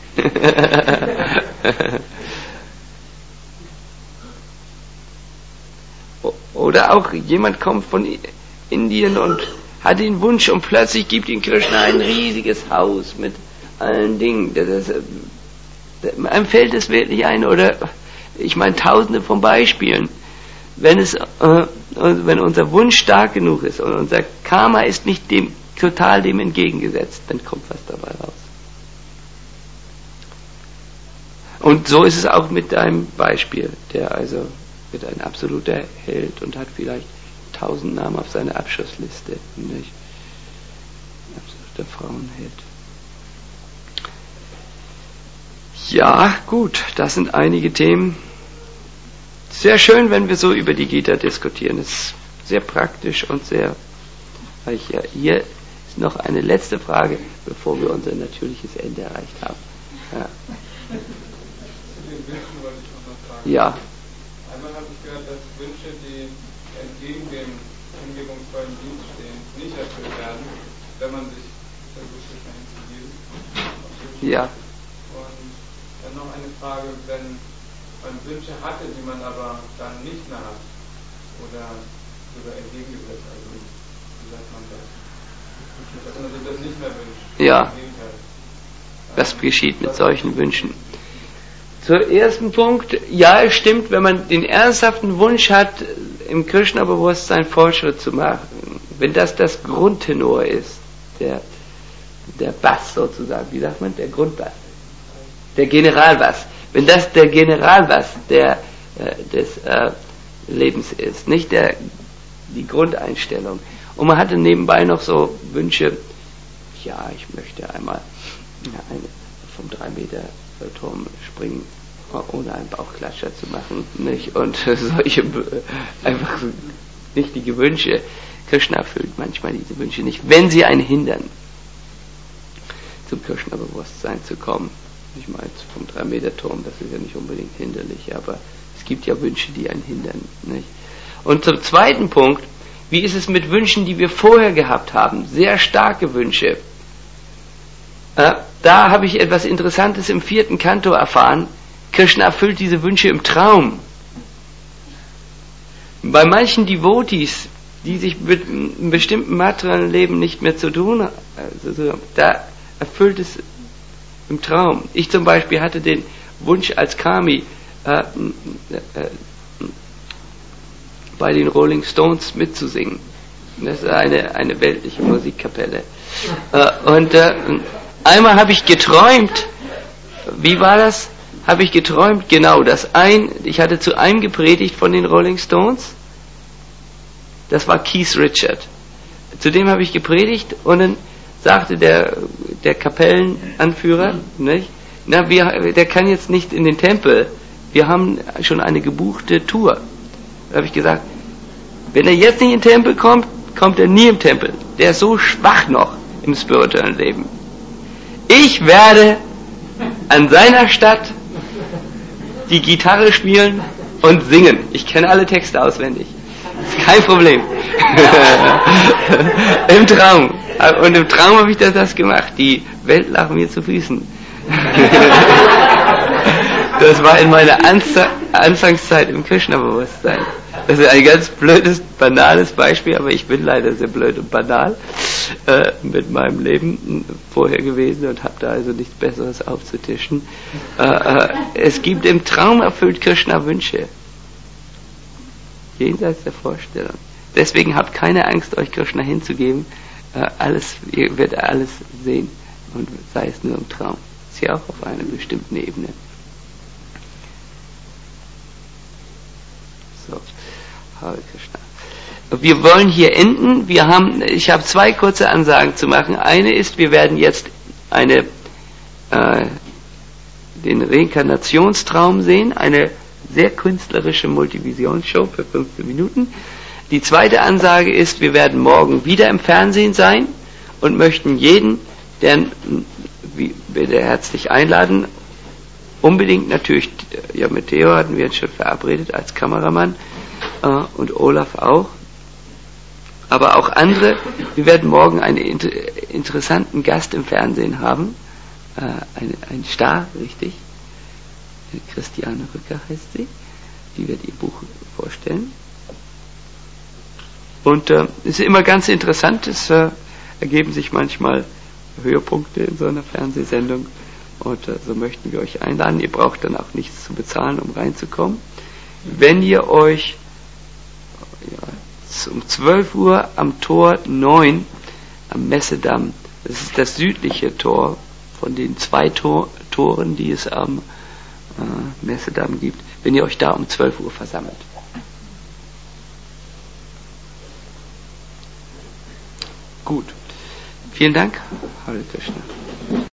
Oder auch jemand kommt von Indien und hat den Wunsch und plötzlich gibt ihm Krishna ein riesiges Haus mit allen Dingen. Einem fällt es wirklich ein, oder ich meine tausende von Beispielen. Wenn unser Wunsch stark genug ist und unser Karma ist nicht total dem entgegengesetzt, dann kommt was dabei raus. Und so ist es auch mit deinem Beispiel, der also wird ein absoluter Held und hat vielleicht 1000 Namen auf seiner Abschussliste, nicht? Absoluter Frauenheld. Ja, gut, das sind einige Themen. sehr schön, wenn wir so über die Gita diskutieren. Es ist sehr praktisch und sehr reich. Ja, hier ist noch eine letzte Frage, bevor wir unser natürliches Ende erreicht haben. Ja.
Zu den Wünschen wollte ich noch mal fragen.
Ja.
Einmal habe ich gehört, dass Wünsche, die entgegen dem hingebungsvollen Dienst stehen, nicht erfüllt werden, wenn man sich versucht, sich dahin zu geben.
Ja.
Und dann noch eine Frage, wenn man Wünsche hatte, die man aber dann nicht mehr hat oder sogar entgegengesetzt, also wie sagt man das? Dass man sich das nicht mehr wünscht.
Ja.
Im Gegenteil.
Was geschieht mit solchen Wünschen? Zum ersten Punkt, ja, es stimmt, wenn man den ernsthaften Wunsch hat, im Krishna-Bewusstsein Fortschritt zu machen, wenn das das Grundtenor ist, der Bass sozusagen, wie sagt man, der Grundbass, der Generalbass, wenn das der Generalbass des Lebens ist, nicht die Grundeinstellung. Und man hatte nebenbei noch so Wünsche, ja, ich möchte einmal vom 3-Meter-Turm springen, ohne einen Bauchklatscher zu machen, nicht? Und solche einfach wichtige Wünsche. Krishna erfüllt manchmal diese Wünsche nicht, wenn sie einen hindern, zum Krishna-Bewusstsein zu kommen. Ich meine, vom 3-Meter-Turm, das ist ja nicht unbedingt hinderlich, aber es gibt ja Wünsche, die einen hindern, nicht? Und zum zweiten Punkt, wie ist es mit Wünschen, die wir vorher gehabt haben? Sehr starke Wünsche. Da habe ich etwas Interessantes im 4. Kanto erfahren. Krishna erfüllt diese Wünsche im Traum. Bei manchen Devotees, die sich mit einem bestimmten materiellen Leben nicht mehr zu tun haben, also da erfüllt es im Traum. Ich zum Beispiel hatte den Wunsch als Kami bei den Rolling Stones mitzusingen. Das ist eine weltliche Musikkapelle. Und einmal habe ich geträumt, wie war das? Habe ich geträumt, genau, ich hatte zu einem gepredigt von den Rolling Stones, das war Keith Richards. Zu dem habe ich gepredigt und dann sagte der Kapellenanführer, nicht? Der kann jetzt nicht in den Tempel, wir haben schon eine gebuchte Tour. Da habe ich gesagt, wenn er jetzt nicht in den Tempel kommt, kommt er nie im Tempel. Der ist so schwach noch im spirituellen Leben. Ich werde an seiner Stadt die Gitarre spielen und singen. Ich kenne alle Texte auswendig. Das ist kein Problem. Im Traum. Und im Traum habe ich das gemacht. Die Welt lag mir zu Füßen. Das war in meiner Anfangszeit im Krishna-Bewusstsein. Das ist ein ganz blödes, banales Beispiel, aber ich bin leider sehr blöd und banal mit meinem Leben vorher gewesen und habe da also nichts Besseres aufzutischen. Es gibt im Traum erfüllt Krishna Wünsche. Jenseits der Vorstellung. Deswegen habt keine Angst, euch Krishna hinzugeben. Ihr werdet alles sehen und sei es nur im Traum. Ist ja auch auf einer bestimmten Ebene. So, Hare Krishna. Wir wollen hier enden. Ich habe 2 kurze Ansagen zu machen. Eine ist, wir werden jetzt den Reinkarnationstraum sehen, eine sehr künstlerische Multivisionsshow für 15 Minuten. Die zweite Ansage ist, wir werden morgen wieder im Fernsehen sein und möchten jeden, der herzlich einladen, unbedingt natürlich, ja, mit Theo hatten wir jetzt schon verabredet als Kameramann und Olaf auch, aber auch andere. Wir werden morgen einen interessanten Gast im Fernsehen haben, einen Star, richtig, Christiane Rücker heißt sie, die wird ihr Buch vorstellen. Und es ist immer ganz interessant, es ergeben sich manchmal Höhepunkte in so einer Fernsehsendung und so möchten wir euch einladen. Ihr braucht dann auch nichts zu bezahlen, um reinzukommen. Wenn ihr euch um 12 Uhr am Tor 9 am Messedamm, das ist das südliche Tor von den 2 Toren, die es am Messedamm gibt, wenn ihr euch da um 12 Uhr versammelt. Gut. Vielen Dank. Hare Krishna.